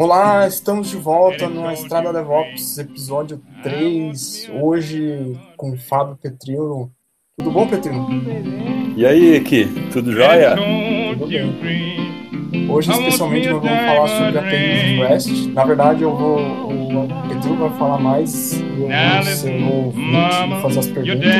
Olá, estamos de volta na Estrada DevOps, episódio 3, hoje com o Fábio Petrino. Tudo bom, Petrino? E aí, Eki, tudo jóia? Tudo bem. Hoje, especialmente, nós vamos falar sobre APIs de REST. Na verdade, o Petrino vai falar mais e eu vou ser o ouvinte e fazer as perguntas.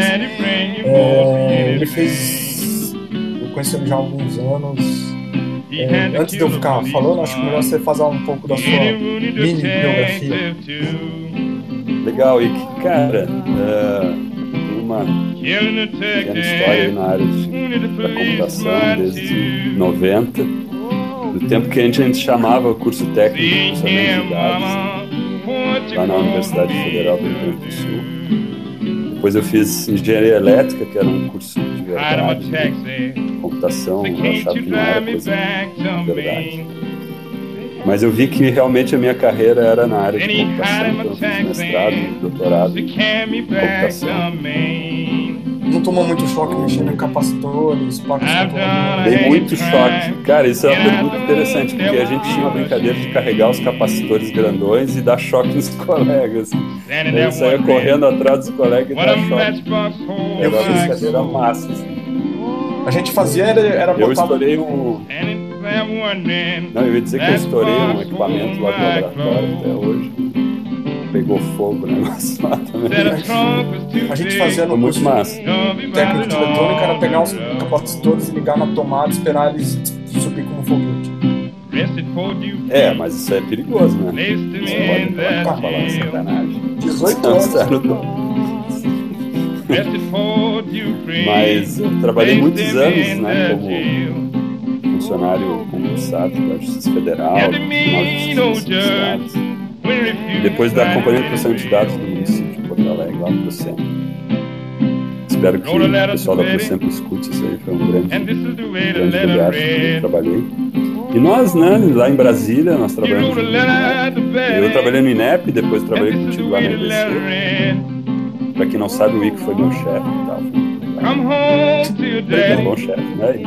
Eu conheci ele já há alguns anos. Antes de eu ficar falando, acho que melhor você fazer um pouco da sua mini biografia. Legal, Eki. Cara, tem uma pequena história aí na área da computação desde 90, do tempo que a gente chamava o curso técnico de processamento de dados, lá na Universidade Federal do Rio Grande do Sul. Depois eu fiz engenharia elétrica, que era um curso de verdade, computação, eu achava que não era coisa de verdade. Mas eu vi que realmente a minha carreira era na área de computação, então eu fiz mestrado e doutorado em computação. Não tomou muito choque mexendo em capacitores, placas controladoras? Dei muito choque. Cara, isso é uma pergunta interessante, porque a gente tinha uma brincadeira de carregar os capacitores grandões e dar choque nos colegas. Eu saía correndo atrás dos colegas e dar choque. Era uma brincadeira massa. Assim. A gente fazia era botar... Eu estourei um... Não, eu ia dizer que eu estourei um equipamento lá do laboratório até hoje. Pegou fogo o negócio lá também. A gente fazia no curso técnico de eletrônica, era pegar os capacitores e ligar na tomada e esperar eles subir como foguete. Mas isso é perigoso, né? Você pode falar sacanagem. 18 anos. Mas eu trabalhei muitos anos, né, como funcionário concursado da Justiça Federal, do Tribunal de Justiça dos Estados, e depois da Companhia de Processamento de Dados do município de Porto Alegre, lá no Procem. Espero que o pessoal da Procem escute isso aí, foi um grande lugar que eu trabalhei. E nós, né, lá em Brasília, nós trabalhamos junto no INEP. Eu trabalhei no INEP, depois trabalhei contigo lá na IBC. Pra quem não sabe, o Ico foi meu chefe e tal. Foi um bom chefe, né?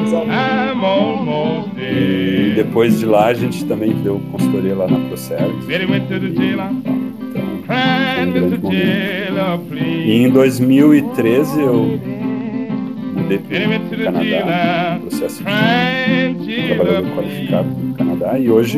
E depois de lá, a gente também deu consultoria lá na ProService. Então, foi um grande momento. E em 2013, eu mudei para o Canadá, no processo de trabalhador qualificado no Canadá. E hoje,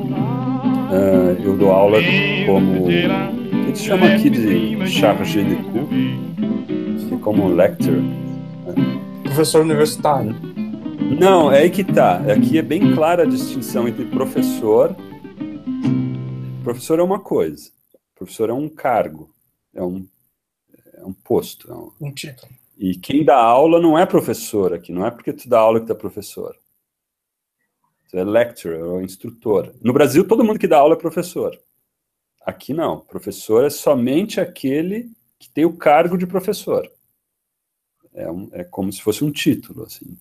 eu dou aula como... A gente chama aqui de chargé de cours, que é como lecturer. Professor universitário. Não, é aí que tá. Aqui é bem clara a distinção entre professor. Professor é uma coisa. Professor é um cargo. É um posto. Um título. E quem dá aula não é professor aqui. Não é porque tu dá aula que tu é professor. Tu é lecturer, ou instrutor. No Brasil, todo mundo que dá aula é professor. Aqui não, professor é somente aquele que tem o cargo de professor. É como se fosse um título, assim.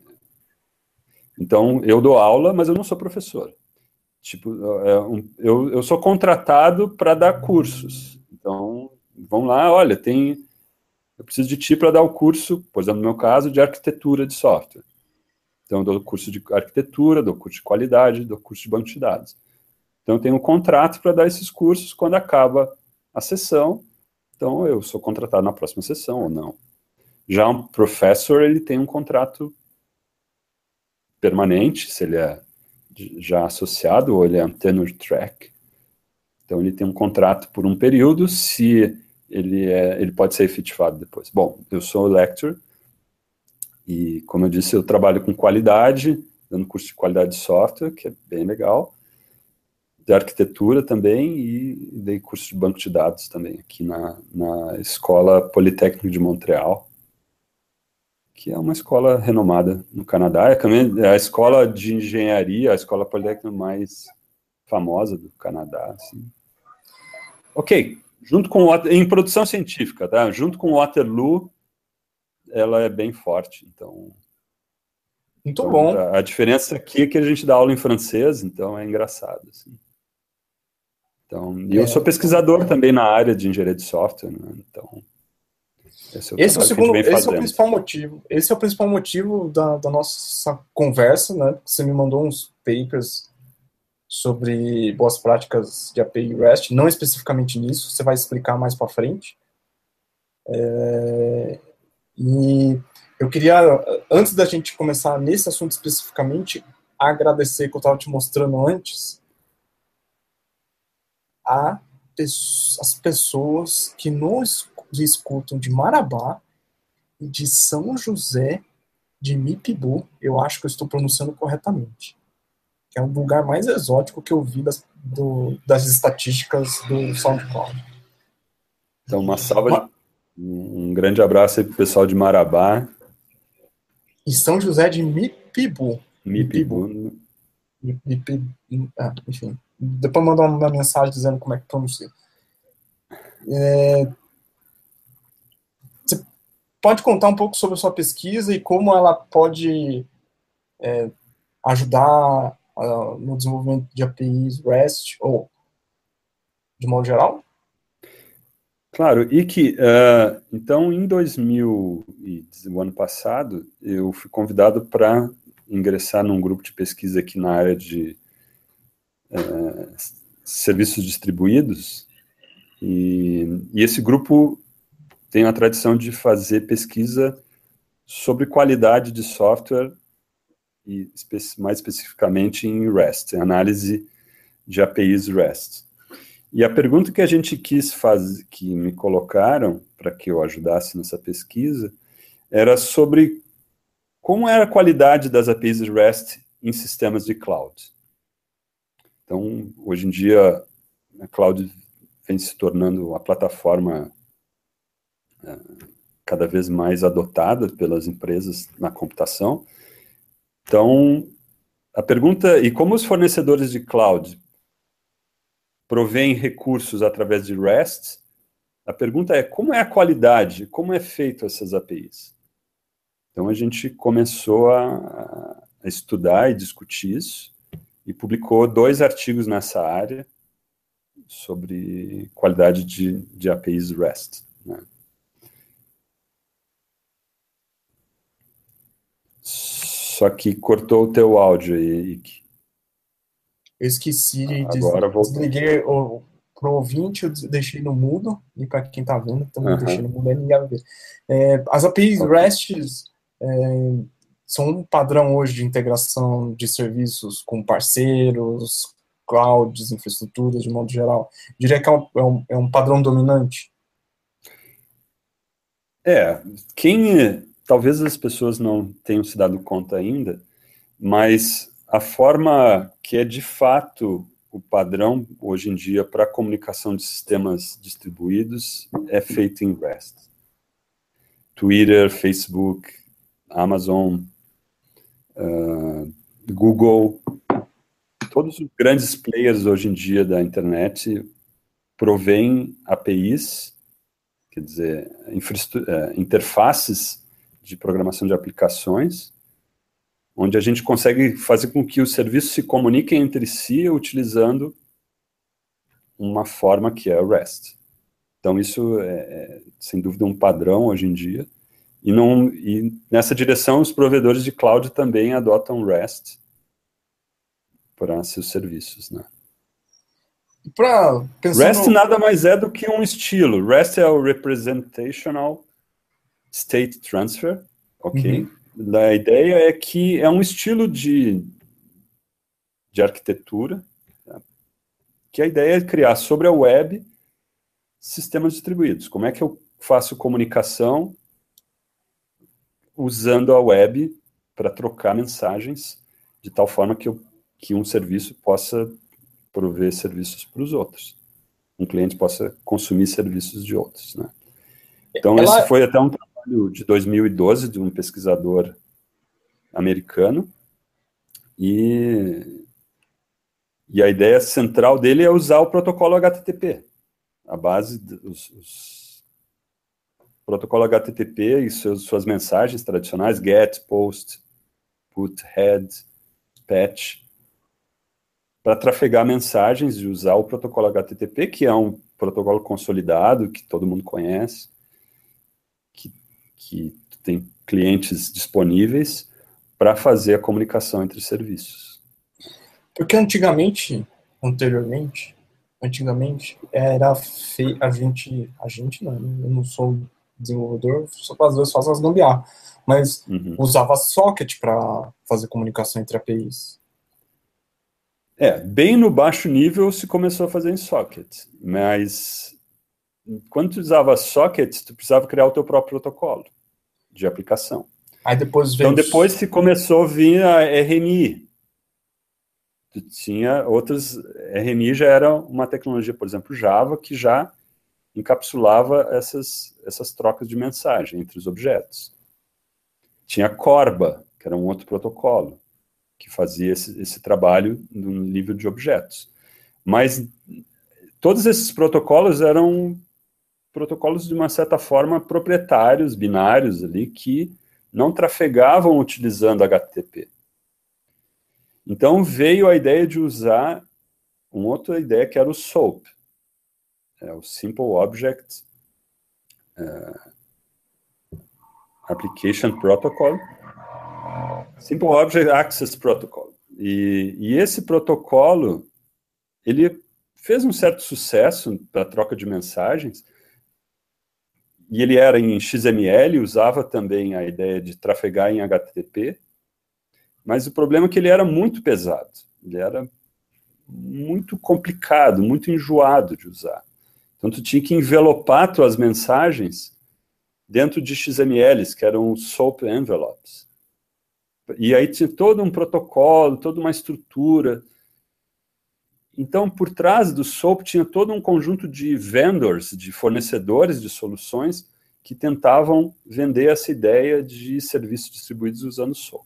Então, eu dou aula, mas eu não sou professor. Tipo, eu sou contratado para dar cursos. Então, vamos lá, olha, eu preciso de ti para dar o curso, por exemplo, no meu caso, de arquitetura de software. Então, eu dou curso de arquitetura, dou curso de qualidade, dou curso de banco de dados. Então, eu tenho um contrato para dar esses cursos quando acaba a sessão. Então, eu sou contratado na próxima sessão ou não. Já um professor, ele tem um contrato permanente, se ele é já associado ou ele é um tenure track. Então, ele tem um contrato por um período, se ele pode ser efetivado depois. Bom, eu sou lecturer e, como eu disse, eu trabalho com qualidade, dando curso de qualidade de software, que é bem legal. De arquitetura também e dei curso de banco de dados também aqui na Escola Politécnica de Montreal, que é uma escola renomada no Canadá, é a escola de engenharia, a escola politécnica mais famosa do Canadá. Assim. Ok, em produção científica, tá? Junto com Waterloo, ela é bem forte, então... Muito bom. A diferença aqui é que a gente dá aula em francês, então é engraçado, assim. Então, e eu sou pesquisador também na área de engenharia de software, né? Então, esse é o principal motivo. Esse é o principal motivo da nossa conversa, né? Você me mandou uns papers sobre boas práticas de API REST, não especificamente nisso, você vai explicar mais para frente. E eu queria, antes da gente começar nesse assunto especificamente, agradecer que eu estava te mostrando antes, as pessoas que nos escutam de Marabá e de São José de Mipibu, eu acho que eu estou pronunciando corretamente, que é o lugar mais exótico que eu vi das estatísticas do SoundCloud. Então, um grande abraço aí pro pessoal de Marabá. E São José de Mipibu. Mipibu. Enfim. Depois manda uma mensagem dizendo como é que pronuncia. Você pode contar um pouco sobre a sua pesquisa e como ela pode ajudar no desenvolvimento de APIs REST, ou de modo geral? Claro, e que, então, em 2000, o ano passado, eu fui convidado para ingressar num grupo de pesquisa aqui na área de serviços distribuídos, e esse grupo tem a tradição de fazer pesquisa sobre qualidade de software, e mais especificamente em REST, em análise de APIs REST. E a pergunta que a gente quis fazer, que me colocaram para que eu ajudasse nessa pesquisa, era sobre como era a qualidade das APIs REST em sistemas de cloud. Então, hoje em dia, a cloud vem se tornando a plataforma cada vez mais adotada pelas empresas na computação. Então, a pergunta, e como os fornecedores de cloud provém recursos através de REST, a pergunta é como é a qualidade, como é feito essas APIs? Então a gente começou a estudar e discutir isso e publicou 2 artigos nessa área sobre qualidade de APIs REST. Né? Só que cortou o teu áudio aí, Ike. Eu esqueci de Agora desliguei pro ouvinte, eu deixei no mudo, e para quem está vendo, também deixei no mudo, aí ninguém vai ver. As APIs REST são um padrão hoje de integração de serviços com parceiros, clouds, infraestruturas, de modo geral. Eu diria que é um padrão dominante. Talvez as pessoas não tenham se dado conta ainda, mas a forma que é de fato o padrão hoje em dia para a comunicação de sistemas distribuídos é feito em REST. Twitter, Facebook, Amazon, Google, todos os grandes players hoje em dia da internet provêm APIs, quer dizer, interfaces de programação de aplicações, onde a gente consegue fazer com que os serviços se comuniquem entre si utilizando uma forma que é o REST. Então, isso é sem dúvida, um padrão hoje em dia. E nessa direção, os provedores de cloud também adotam REST para seus serviços. Né? REST nada mais é do que um estilo. REST é o Representational State Transfer, ok? Uhum. A ideia é que é um estilo de arquitetura, tá? Que a ideia é criar sobre a web sistemas distribuídos. Como é que eu faço comunicação usando a web para trocar mensagens de tal forma que um serviço possa prover serviços para os outros. Um cliente possa consumir serviços de outros. Né? Então, esse foi até um trabalho de 2012 de um pesquisador americano e a ideia central dele é usar o protocolo HTTP. A base dos protocolo HTTP e suas mensagens tradicionais, GET, POST, PUT, HEAD, PATCH, para trafegar mensagens e usar o protocolo HTTP, que é um protocolo consolidado, que todo mundo conhece, que tem clientes disponíveis para fazer a comunicação entre serviços. Porque antigamente era feio, a gente não, eu não sou desenvolvedor, só às vezes faço as gambiarra, mas usava socket para fazer comunicação entre APIs. Bem no baixo nível se começou a fazer em socket, mas quando tu usava socket, tu precisava criar o teu próprio protocolo de aplicação. Aí depois veio... Então depois se começou a vir a RMI. Tu tinha outros... RMI já era uma tecnologia, por exemplo, Java, que já encapsulava essas trocas de mensagem entre os objetos. Tinha Corba, que era um outro protocolo, que fazia esse trabalho no nível de objetos. Mas todos esses protocolos eram protocolos, de uma certa forma, proprietários, binários ali, que não trafegavam utilizando HTTP. Então veio a ideia de usar uma outra ideia que era o SOAP, o Simple Object Application Protocol, Simple Object Access Protocol. E esse protocolo, ele fez um certo sucesso para a troca de mensagens, e ele era em XML, usava também a ideia de trafegar em HTTP, mas o problema é que ele era muito pesado, ele era muito complicado, muito enjoado de usar. Então, tu tinha que envelopar tuas mensagens dentro de XMLs, que eram SOAP envelopes. E aí tinha todo um protocolo, toda uma estrutura. Então, por trás do SOAP tinha todo um conjunto de vendors, de fornecedores de soluções, que tentavam vender essa ideia de serviços distribuídos usando SOAP.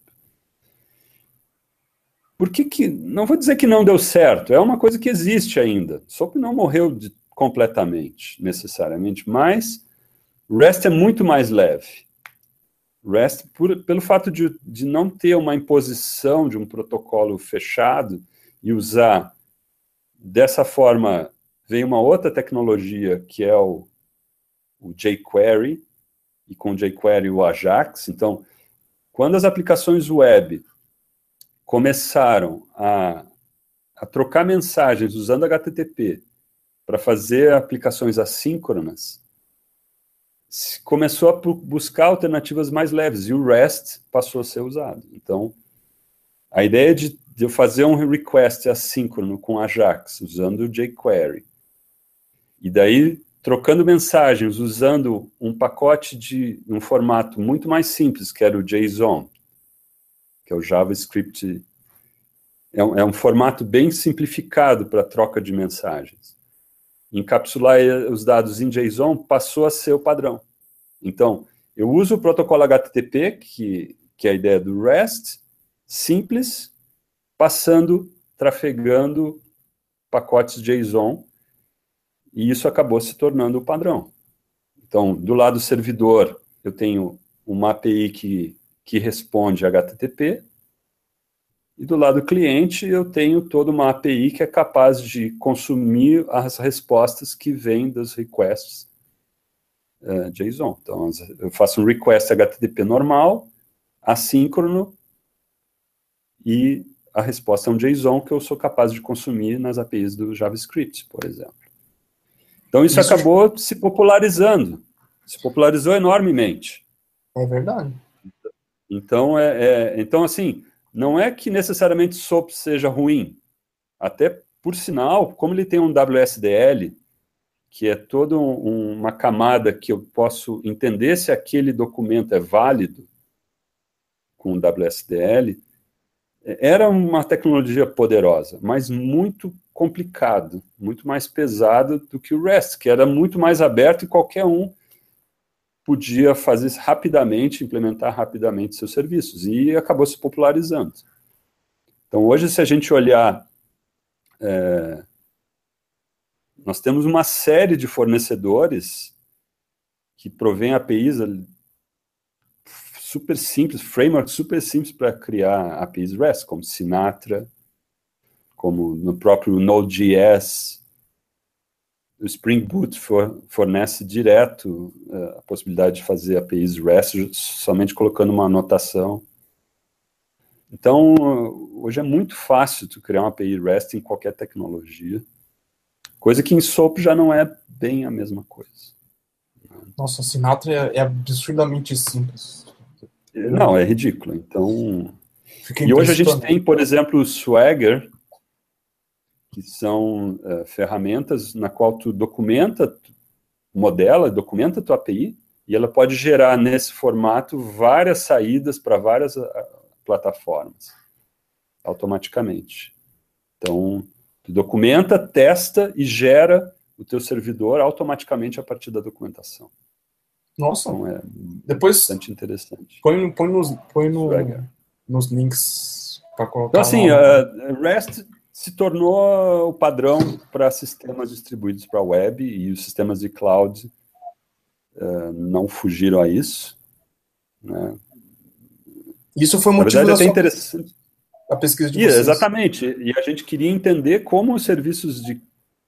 Por que não vou dizer que não deu certo, é uma coisa que existe ainda. SOAP não morreu completamente, necessariamente, mas REST é muito mais leve. REST, pelo fato de não ter uma imposição de um protocolo fechado e usar, dessa forma, veio uma outra tecnologia que é o jQuery, e com o jQuery o Ajax. Então, quando as aplicações web começaram a trocar mensagens usando HTTP para fazer aplicações assíncronas, começou a buscar alternativas mais leves, e o REST passou a ser usado. Então, a ideia de eu fazer um request assíncrono com Ajax, usando o jQuery, e daí trocando mensagens, usando um pacote de um formato muito mais simples, que era o JSON, que é o JavaScript. É um formato bem simplificado para troca de mensagens. Encapsular os dados em JSON passou a ser o padrão. Então, eu uso o protocolo HTTP, que é a ideia do REST, simples, trafegando pacotes JSON, e isso acabou se tornando o padrão. Então, do lado servidor, eu tenho uma API que responde HTTP, e do lado cliente, eu tenho toda uma API que é capaz de consumir as respostas que vêm dos requests JSON. Então, eu faço um request HTTP normal, assíncrono, e a resposta é um JSON que eu sou capaz de consumir nas APIs do JavaScript, por exemplo. Então, isso acabou se popularizando. Se popularizou enormemente. É verdade. Então, então, assim, não é que necessariamente SOAP seja ruim. Até, por sinal, como ele tem um WSDL, que é toda uma camada que eu posso entender se aquele documento é válido com o WSDL, era uma tecnologia poderosa, mas muito complicado, muito mais pesado do que o REST, que era muito mais aberto e qualquer um podia fazer rapidamente, implementar rapidamente seus serviços, e acabou se popularizando. Então, hoje, se a gente olhar, nós temos uma série de fornecedores que provém APIs super simples, frameworks super simples para criar APIs REST, como Sinatra, como no próprio Node.js. O Spring Boot fornece direto a possibilidade de fazer APIs REST, somente colocando uma anotação. Então, hoje é muito fácil tu criar uma API REST em qualquer tecnologia, coisa que em SOAP já não é bem a mesma coisa. Nossa, Sinatra é absurdamente simples. Não, é ridículo. Então, Fiquei e hoje a gente impressionado. tem, por exemplo, o Swagger, que são ferramentas na qual tu documenta, modela, documenta a tua API, e ela pode gerar nesse formato várias saídas para várias plataformas, automaticamente. Então, tu documenta, testa e gera o teu servidor automaticamente a partir da documentação. Nossa, então, é depois bastante interessante. põe nos links para colocar então, assim, lá. REST se tornou o padrão para sistemas distribuídos para a web, e os sistemas de cloud não fugiram a isso. Né? Isso foi o Na motivo verdade, é da até sua interessante. a pesquisa de vocês. Exatamente. E a gente queria entender como os serviços de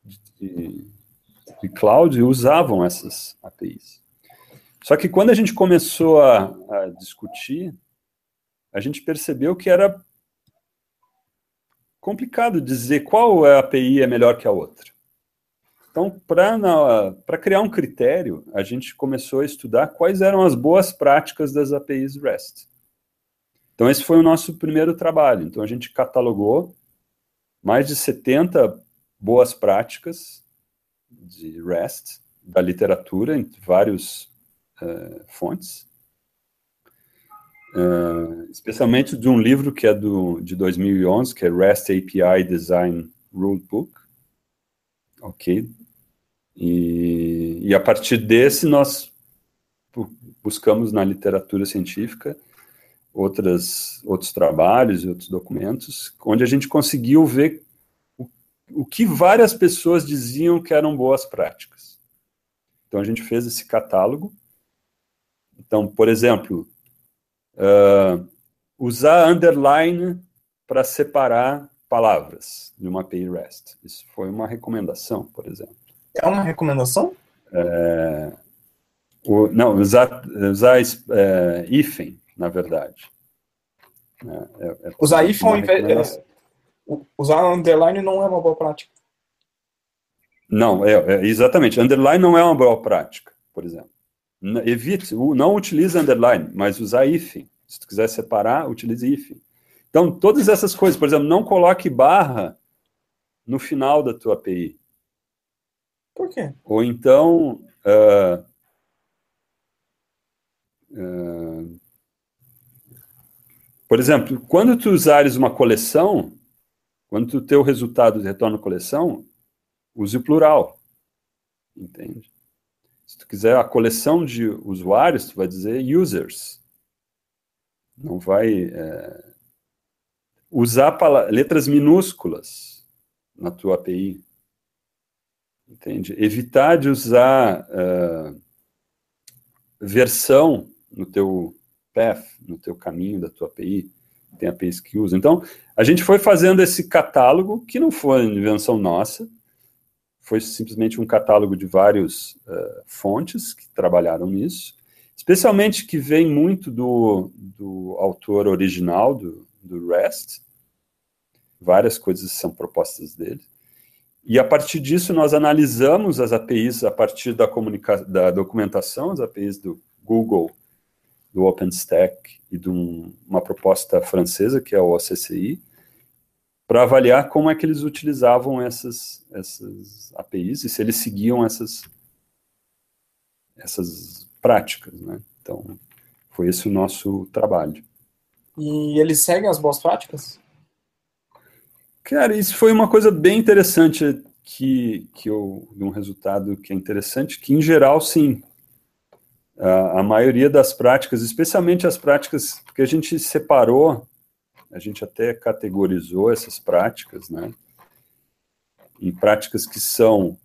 cloud usavam essas APIs. Só que quando a gente começou a discutir, a gente percebeu que era complicado dizer qual API é melhor que a outra. Então, para criar um critério, a gente começou a estudar quais eram as boas práticas das APIs REST. Então, esse foi o nosso primeiro trabalho. Então, a gente catalogou mais de 70 boas práticas de REST, da literatura, em vários fontes, especialmente de um livro que é de 2011, que é REST API Design Rulebook. Ok? E a partir desse, nós buscamos na literatura científica outros trabalhos e outros documentos, onde a gente conseguiu ver o que várias pessoas diziam que eram boas práticas. Então, a gente fez esse catálogo. Então, por exemplo, usar underline para separar palavras de uma API REST. Isso foi uma recomendação, por exemplo. É uma recomendação? Não, usar hífen, na verdade. Usar if ao invés... usar underline não é uma boa prática. Não, exatamente. Underline não é uma boa prática, por exemplo. Evite, não utilize underline, mas usar hífen. Se tu quiser separar, utilize hífen. Então, todas essas coisas, por exemplo, não coloque barra no final da tua API. Por quê? Ou então, por exemplo, quando tu usares uma coleção, quando o teu resultado retorna coleção, use o plural. Entende? Se tu quiser a coleção de usuários, tu vai dizer users. Não vai usar letras minúsculas na tua API. Entende? Evitar de usar versão no teu path, no teu caminho da tua API. Tem APIs que usam. Então, a gente foi fazendo esse catálogo, que não foi invenção nossa, foi simplesmente um catálogo de várias fontes que trabalharam nisso, especialmente que vem muito do autor original do REST, várias coisas são propostas dele, e a partir disso nós analisamos as APIs a partir da documentação, as APIs do Google, do OpenStack e de uma proposta francesa, que é o OCCI, para avaliar como é que eles utilizavam essas APIs e se eles seguiam essas práticas, né? Então, foi esse o nosso trabalho. E eles seguem as boas práticas? Cara, isso foi uma coisa bem interessante de um resultado que é interessante, que em geral, sim, a maioria das práticas, especialmente as práticas, porque a gente separou, a gente até categorizou essas práticas, né, em práticas que são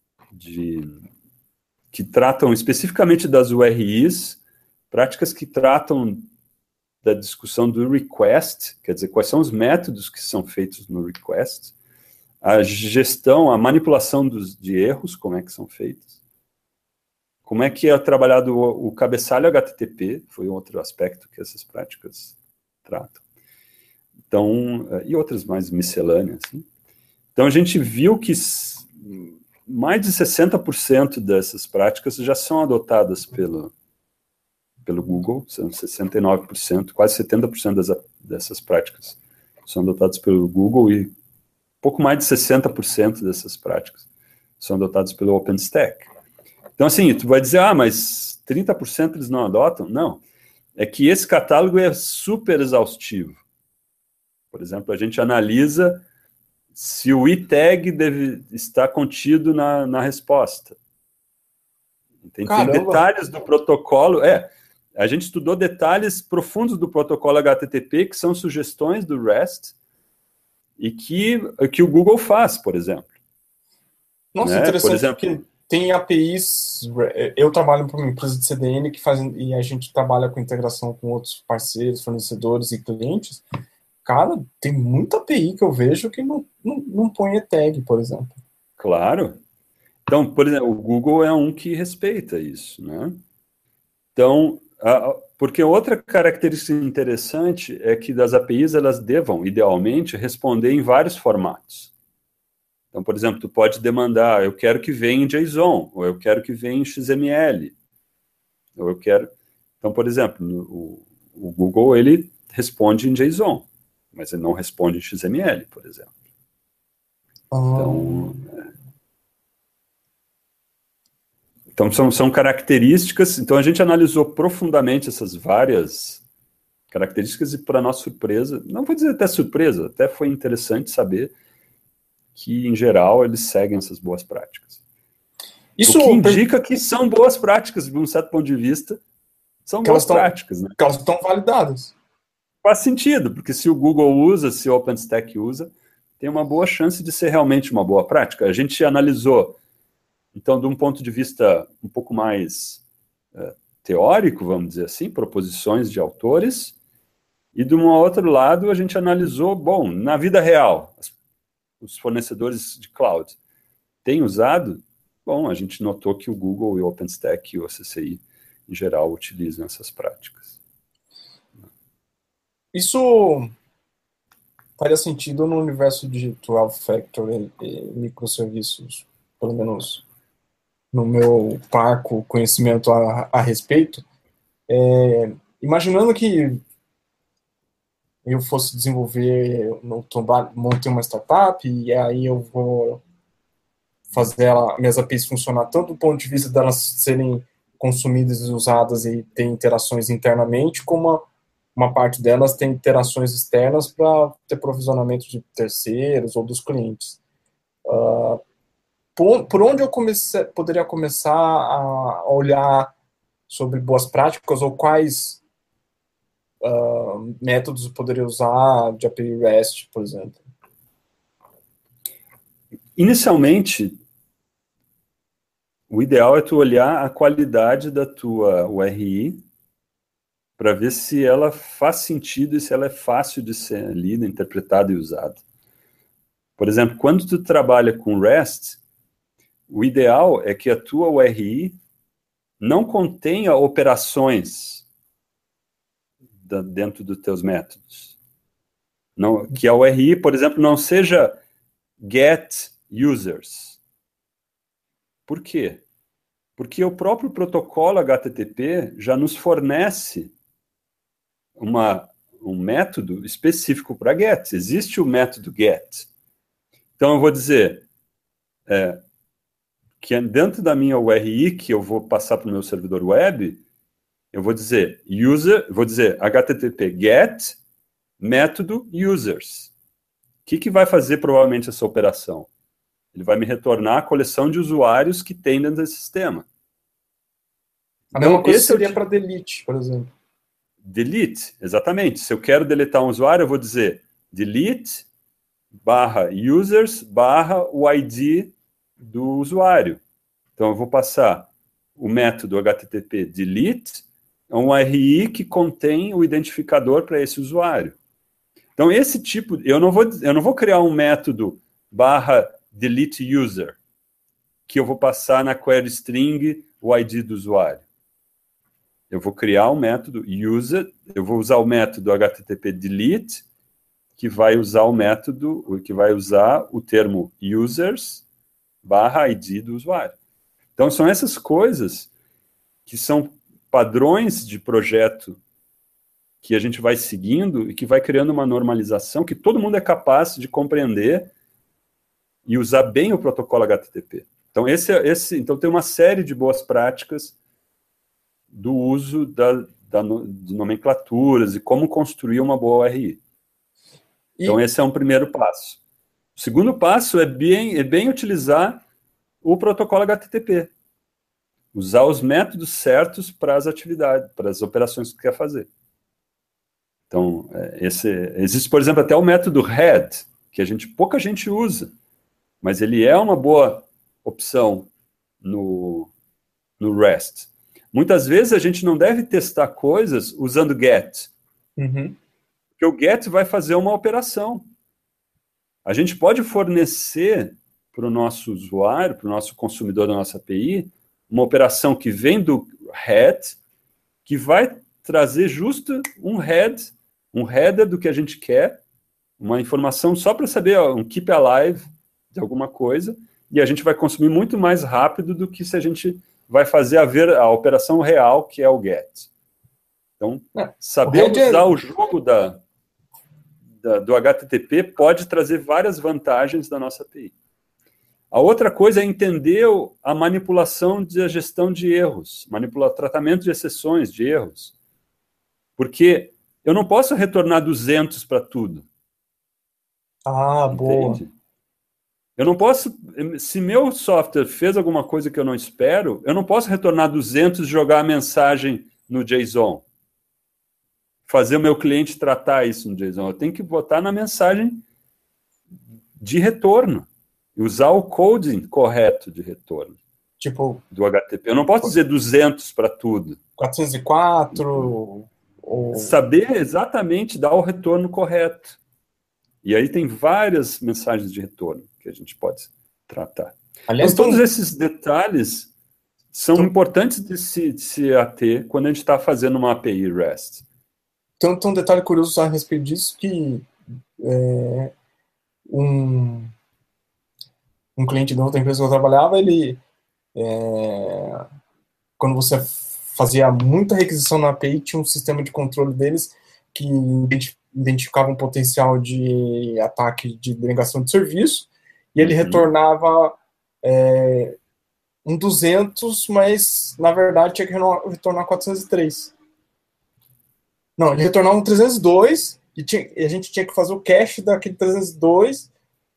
que tratam especificamente das URIs, práticas que tratam da discussão do request, quer dizer, quais são os métodos que são feitos no request, a gestão, a manipulação de erros, como é que são feitos, como é que é trabalhado o cabeçalho HTTP, foi outro aspecto que essas práticas tratam. Então, e outras mais miscelâneas. Assim. Então, a gente viu que mais de 60% dessas práticas já são adotadas pelo Google, são 69%, quase 70% dessas práticas são adotadas pelo Google e pouco mais de 60% dessas práticas são adotadas pelo OpenStack. Então, assim, tu vai dizer, mas 30% eles não adotam? Não. É que esse catálogo é super exaustivo. Por exemplo, a gente analisa se o e-tag deve estar contido na resposta. Tem detalhes do protocolo. A gente estudou detalhes profundos do protocolo HTTP, que são sugestões do REST, e que o Google faz, por exemplo. Nossa, né? Interessante, por exemplo, porque tem APIs, eu trabalho para uma empresa de CDN e a gente trabalha com integração com outros parceiros, fornecedores e clientes. Cara, tem muita API que eu vejo que não põe e-tag, por exemplo. Claro. Então, por exemplo, o Google é um que respeita isso, né? Então, porque outra característica interessante é que das APIs elas devam, idealmente, responder em vários formatos. Então, por exemplo, tu pode demandar, eu quero que venha em JSON, ou eu quero que venha em XML, ou eu quero... Então, por exemplo, o Google, ele responde em JSON, mas ele não responde em XML, por exemplo. Então são características... Então, a gente analisou profundamente essas várias características e, para nossa surpresa, não vou dizer até surpresa, até foi interessante saber que, em geral, eles seguem essas boas práticas. Isso o que indica que são boas práticas, de um certo ponto de vista, são boas práticas. Né? Que elas estão validadas. Faz sentido, porque se o Google usa, se o OpenStack usa, tem uma boa chance de ser realmente uma boa prática. A gente analisou, então, de um ponto de vista um pouco mais teórico, vamos dizer assim, proposições de autores, e de um outro lado a gente analisou, bom, na vida real, os fornecedores de cloud têm usado? Bom, a gente notou que o Google e o OpenStack e o CCI, em geral, utilizam essas práticas. Isso faria sentido no universo de 12 Factor e microserviços, pelo menos no meu parco conhecimento a respeito. Imaginando que eu fosse desenvolver, montei uma startup e aí eu vou fazer minhas APIs funcionar tanto do ponto de vista delas serem consumidas e usadas e ter interações internamente, como uma parte delas tem interações externas para ter provisionamento de terceiros ou dos clientes. Por onde eu poderia começar a olhar sobre boas práticas ou quais métodos eu poderia usar de API REST, por exemplo? Inicialmente, o ideal é tu olhar a qualidade da tua URI para ver se ela faz sentido e se ela é fácil de ser lida, interpretada e usada. Por exemplo, quando tu trabalha com REST, o ideal é que a tua URI não contenha operações dentro dos teus métodos. Não, que a URI, por exemplo, não seja get users. Por quê? Porque o próprio protocolo HTTP já nos fornece um método específico para get. Existe o método get. Então, eu vou dizer que dentro da minha URI, que eu vou passar para o meu servidor web, eu vou dizer HTTP get método users. O que vai fazer provavelmente essa operação? Ele vai me retornar a coleção de usuários que tem dentro desse sistema. A mesma coisa seria para delete, por exemplo. Delete, exatamente. Se eu quero deletar um usuário, eu vou dizer delete /users o ID do usuário. Então, eu vou passar o método HTTP delete a um URI que contém o identificador para esse usuário. Então, esse tipo... Eu não vou criar um método /delete user que eu vou passar na query string o ID do usuário. Eu vou criar um método user, eu vou usar o método HTTP delete que vai usar o método, que vai usar o termo users/ID do usuário. Então, são essas coisas que são padrões de projeto que a gente vai seguindo e que vai criando uma normalização que todo mundo é capaz de compreender e usar bem o protocolo HTTP. Então, então tem uma série de boas práticas do uso de nomenclaturas e como construir uma boa URI. Então, esse é um primeiro passo. O segundo passo é bem utilizar o protocolo HTTP. Usar os métodos certos para as atividades, para as operações que quer fazer. Então, existe, por exemplo, até o método head, que pouca gente usa, mas ele é uma boa opção no REST. Muitas vezes a gente não deve testar coisas usando get. Uhum. Porque o get vai fazer uma operação. A gente pode fornecer para o nosso usuário, para o nosso consumidor da nossa API, uma operação que vem do head, que vai trazer justo um header do que a gente quer, uma informação só para saber, um keep alive de alguma coisa, e a gente vai consumir muito mais rápido do que se a gente vai fazer a operação real, que é o get. Então, saber usar o jogo do HTTP pode trazer várias vantagens da nossa API. A outra coisa é entender a manipulação da gestão de erros, tratamento de exceções, de erros. Porque eu não posso retornar 200 para tudo. Ah, boa. Entende? Eu não posso, se meu software fez alguma coisa que eu não espero, eu não posso retornar 200 e jogar a mensagem no JSON. Fazer o meu cliente tratar isso no JSON. Eu tenho que botar na mensagem de retorno. E usar o coding correto de retorno. Tipo, do HTTP. Eu não posso dizer 200 para tudo. 404... Saber exatamente dar o retorno correto. E aí tem várias mensagens de retorno que a gente pode tratar. Aliás, então, todos esses detalhes são importantes de se ater quando a gente está fazendo uma API REST. Tem um detalhe curioso a respeito disso, que um cliente da outra empresa que eu trabalhava, ele, quando você fazia muita requisição na API, tinha um sistema de controle deles que identificava um potencial de ataque de denegação de serviço, e ele retornava um 200, mas, na verdade, tinha que retornar 403. Não, ele retornava um 302, e a gente tinha que fazer o cache daquele 302.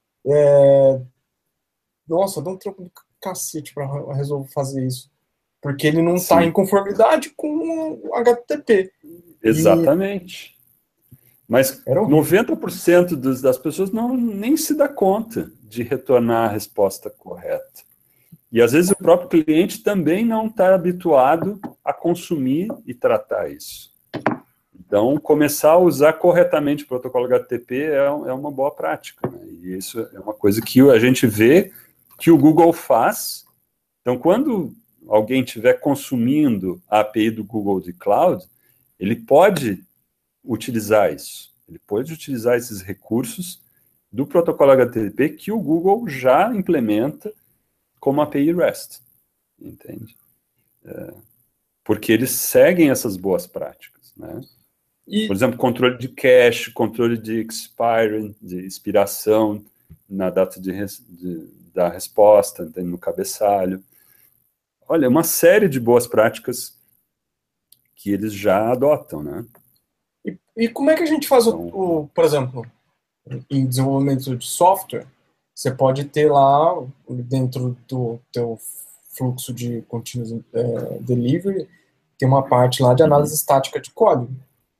Nossa, dá um trampo de cacete para resolver fazer isso. Porque ele não está em conformidade com o HTTP. Exatamente. Mas 90% das pessoas nem se dá conta de retornar a resposta correta. E às vezes o próprio cliente também não está habituado a consumir e tratar isso. Então, começar a usar corretamente o protocolo HTTP é uma boa prática. Né? E isso é uma coisa que a gente vê que o Google faz. Então, quando alguém estiver consumindo a API do Google de Cloud, ele pode utilizar isso. Ele pode utilizar esses recursos do protocolo HTTP que o Google já implementa como API REST. Entende? Porque eles seguem essas boas práticas. Né? Por exemplo, controle de cache, controle de expiring, de expiração na data da resposta, no cabeçalho. Olha, uma série de boas práticas que eles já adotam, né? E como é que a gente faz por exemplo, em desenvolvimento de software, você pode ter lá, dentro do teu fluxo de continuous delivery, tem uma parte lá de análise estática de código.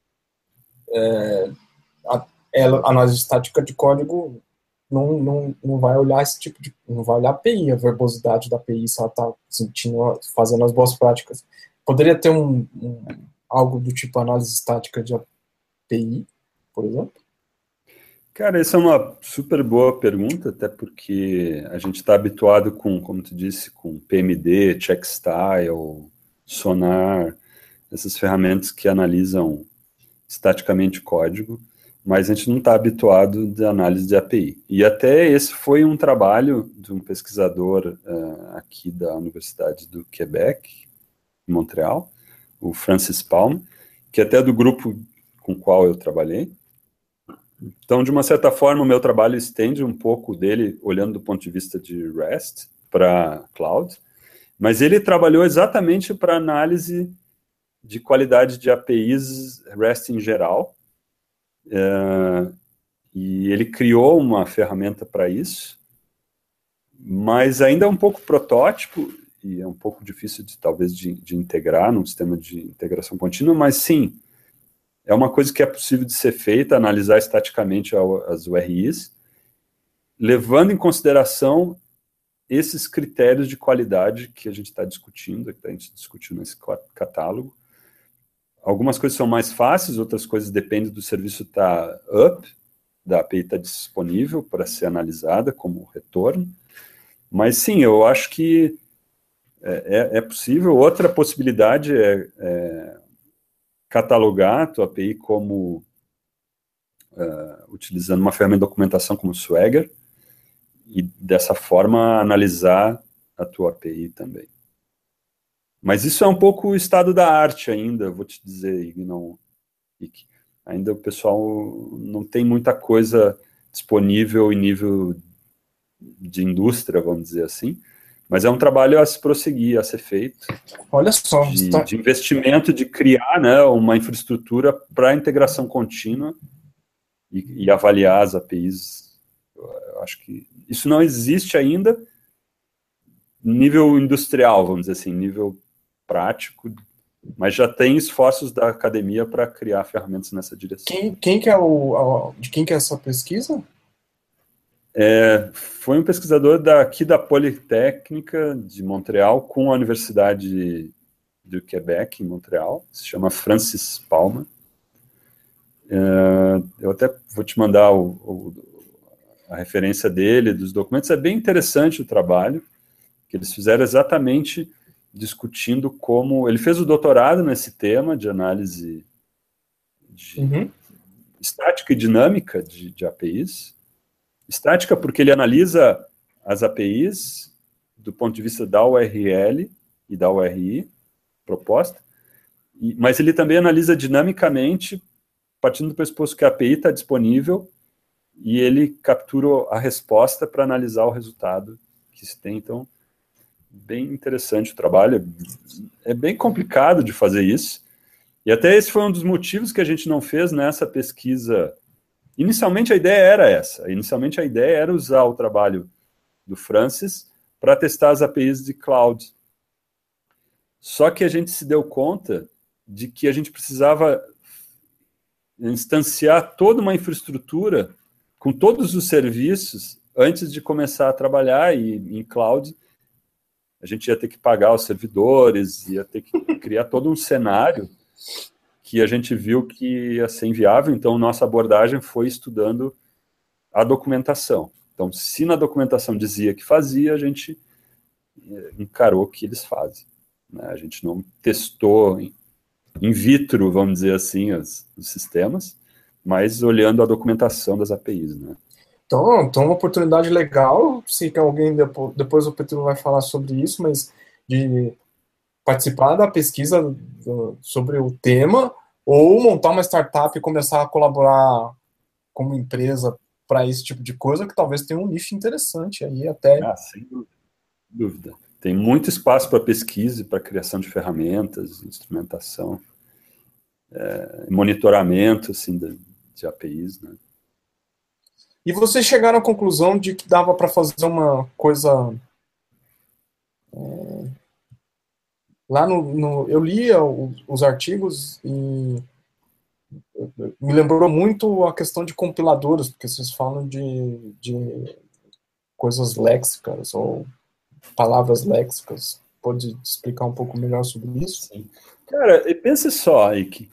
A análise estática de código não vai olhar esse tipo de... Não vai olhar a API, a verbosidade da API, se ela está fazendo as boas práticas. Poderia ter algo do tipo análise estática de API, por exemplo? Cara, essa é uma super boa pergunta, até porque a gente está habituado com, como tu disse, com PMD, Checkstyle, Sonar, essas ferramentas que analisam estaticamente código. mas a gente não está habituado de análise de API. E até esse foi um trabalho de um pesquisador aqui da Universidade do Quebec, em Montreal, o Francis Palm, que até é do grupo com o qual eu trabalhei. Então, de uma certa forma, o meu trabalho estende um pouco dele, olhando do ponto de vista de REST para cloud, mas ele trabalhou exatamente para análise de qualidade de APIs REST em geral, e ele criou uma ferramenta para isso, mas ainda é um pouco protótipo, e é um pouco difícil, talvez, de integrar num sistema de integração contínua, mas sim, é uma coisa que é possível de ser feita, analisar estaticamente as URIs, levando em consideração esses critérios de qualidade que a gente está discutindo, que a gente discutiu nesse catálogo. Algumas coisas são mais fáceis, outras coisas dependem do serviço estar up, da API estar disponível para ser analisada como retorno. Mas sim, eu acho que é possível. Outra possibilidade é catalogar a tua API como utilizando uma ferramenta de documentação como Swagger e dessa forma analisar a tua API também. Mas isso é um pouco o estado da arte ainda, vou te dizer, Ike. Ainda o pessoal não tem muita coisa disponível em nível de indústria, vamos dizer assim, mas é um trabalho a se prosseguir, a ser feito. Olha só, de investimento, de criar, né, uma infraestrutura para integração contínua e avaliar as APIs. Eu acho que isso não existe ainda nível industrial, vamos dizer assim, nível prático, mas já tem esforços da academia para criar ferramentas nessa direção. Quem que é de quem que é essa pesquisa? Foi um pesquisador aqui da Politécnica de Montreal com a Universidade do Quebec, em Montreal, se chama Francis Palmer. Eu até vou te mandar a referência dele, dos documentos. É bem interessante o trabalho que eles fizeram, exatamente discutindo como... Ele fez o doutorado nesse tema de análise estática e dinâmica de APIs. Estática porque ele analisa as APIs do ponto de vista da URL e da URI proposta, mas ele também analisa dinamicamente, partindo do pressuposto que a API está disponível e ele captura a resposta para analisar o resultado que se tem. Então, bem interessante o trabalho. É bem complicado de fazer isso. E até esse foi um dos motivos que a gente não fez nessa pesquisa. Inicialmente a ideia era essa. Inicialmente a ideia era usar o trabalho do Francis para testar as APIs de cloud. Só que a gente se deu conta de que a gente precisava instanciar toda uma infraestrutura com todos os serviços antes de começar a trabalhar, e em cloud a gente ia ter que pagar os servidores, ia ter que criar todo um cenário que a gente viu que ia ser inviável. Então, nossa abordagem foi estudando a documentação. Então, se na documentação dizia que fazia, a gente encarou que eles fazem. Né? A gente não testou in vitro, vamos dizer assim, os sistemas, mas olhando a documentação das APIs, né? Então, uma oportunidade legal, se alguém depois o Petro vai falar sobre isso, mas de participar da pesquisa sobre o tema, ou montar uma startup e começar a colaborar como empresa para esse tipo de coisa, que talvez tenha um nicho interessante aí até. Sem dúvida. Tem muito espaço para pesquisa e para criação de ferramentas, instrumentação, monitoramento assim, de APIs, né? E vocês chegaram à conclusão de que dava para fazer uma coisa... Lá eu lia os artigos e me lembrou muito a questão de compiladores, porque vocês falam de coisas léxicas ou palavras léxicas. Pode explicar um pouco melhor sobre isso? Sim. Cara, pensa só, Ike.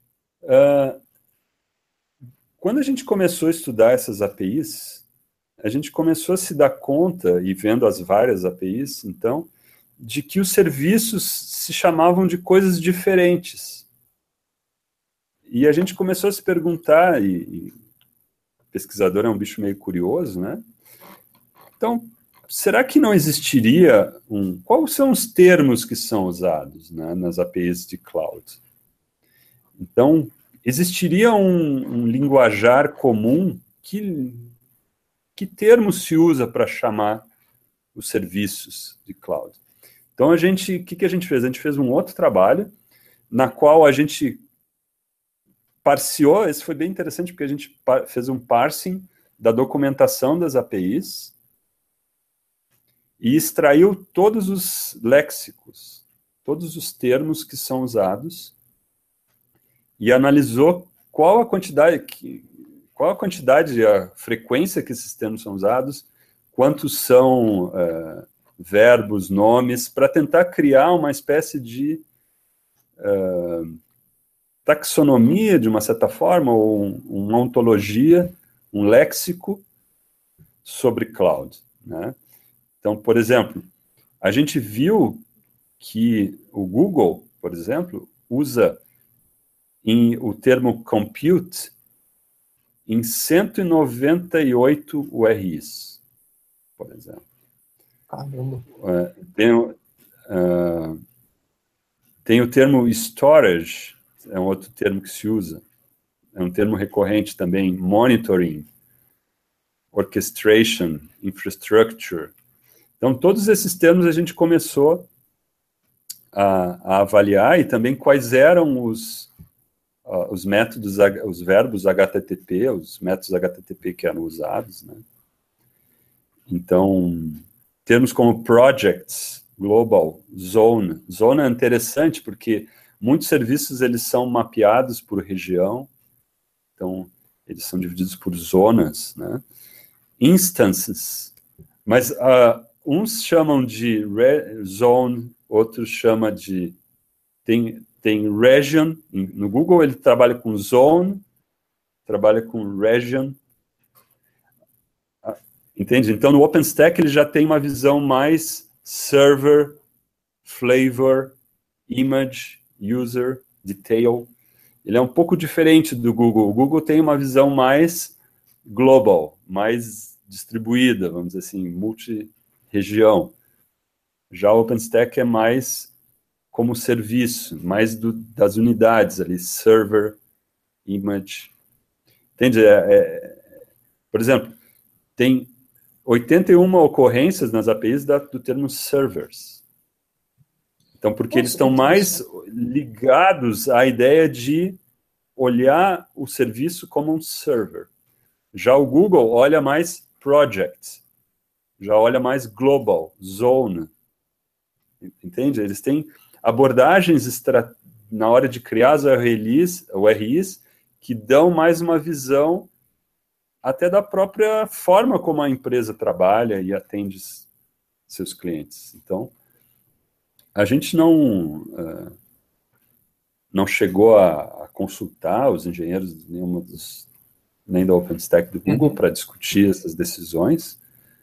Quando a gente começou a estudar essas APIs, a gente começou a se dar conta, e vendo as várias APIs, então, de que os serviços se chamavam de coisas diferentes. E a gente começou a se perguntar, e pesquisador é um bicho meio curioso, né? Então, será que não existiria quais são os termos que são usados, né, nas APIs de cloud? Então, existiria um linguajar comum que termo se usa para chamar os serviços de cloud? Então, o que a gente fez? A gente fez um outro trabalho, na qual a gente parseou, esse foi bem interessante, porque a gente fez um parsing da documentação das APIs e extraiu todos os léxicos, todos os termos que são usados, e analisou qual a quantidade e a frequência que esses termos são usados, quantos são verbos, nomes, para tentar criar uma espécie de taxonomia, de uma certa forma, ou uma ontologia, um léxico sobre cloud, né? Então, por exemplo, a gente viu que o Google, por exemplo, usa o termo compute em 198 URIs, por exemplo. Caramba. Tem o termo storage, é um outro termo que se usa, é um termo recorrente também, monitoring, orchestration, infrastructure. Então, todos esses termos a gente começou a avaliar, e também quais eram os métodos, os verbos HTTP, os métodos HTTP que eram usados, né? Então, termos como projects, global, zone. Zone é interessante porque muitos serviços eles são mapeados por região, então eles são divididos por zonas, né? Instances, mas uns chamam de zone, outros chamam de... Tem region, no Google ele trabalha com zone, trabalha com region, entende? Então no OpenStack ele já tem uma visão mais server, flavor, image, user, detail. Ele é um pouco diferente do Google. O Google tem uma visão mais global, mais distribuída, vamos dizer assim, multi-região. Já o OpenStack é mais como serviço, mais das unidades ali, server, image. Entende? Por exemplo, tem 81 ocorrências nas APIs do termo servers. Então, porque eles estão mais ligados à ideia de olhar o serviço como um server. Já o Google olha mais project, já olha mais global, zone. Entende? Eles têm abordagens na hora de criar as URIs que dão mais uma visão até da própria forma como a empresa trabalha e atende seus clientes. Então, a gente não chegou a consultar os engenheiros nem da OpenStack do Google para discutir essas decisões,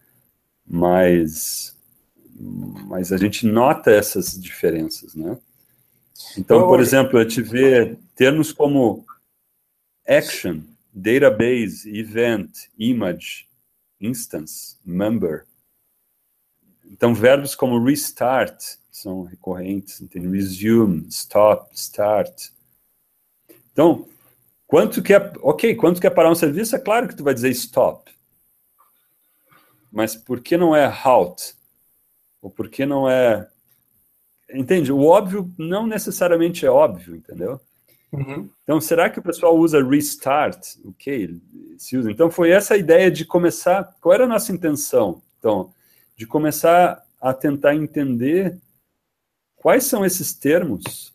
mas a gente nota essas diferenças, né? Então, por exemplo, a gente vê termos como action, database, event, image, instance, member. Então, verbos como restart são recorrentes, tem resume, stop, start. Então, quando tu quer parar um serviço, é claro que tu vai dizer stop. Mas por que não é halt? Ou por que não é... Entende? O óbvio não necessariamente é óbvio, entendeu? Uhum. Então, será que o pessoal usa restart? Se usa. Então, foi essa a ideia de começar... Qual era a nossa intenção? Então, de começar a tentar entender quais são esses termos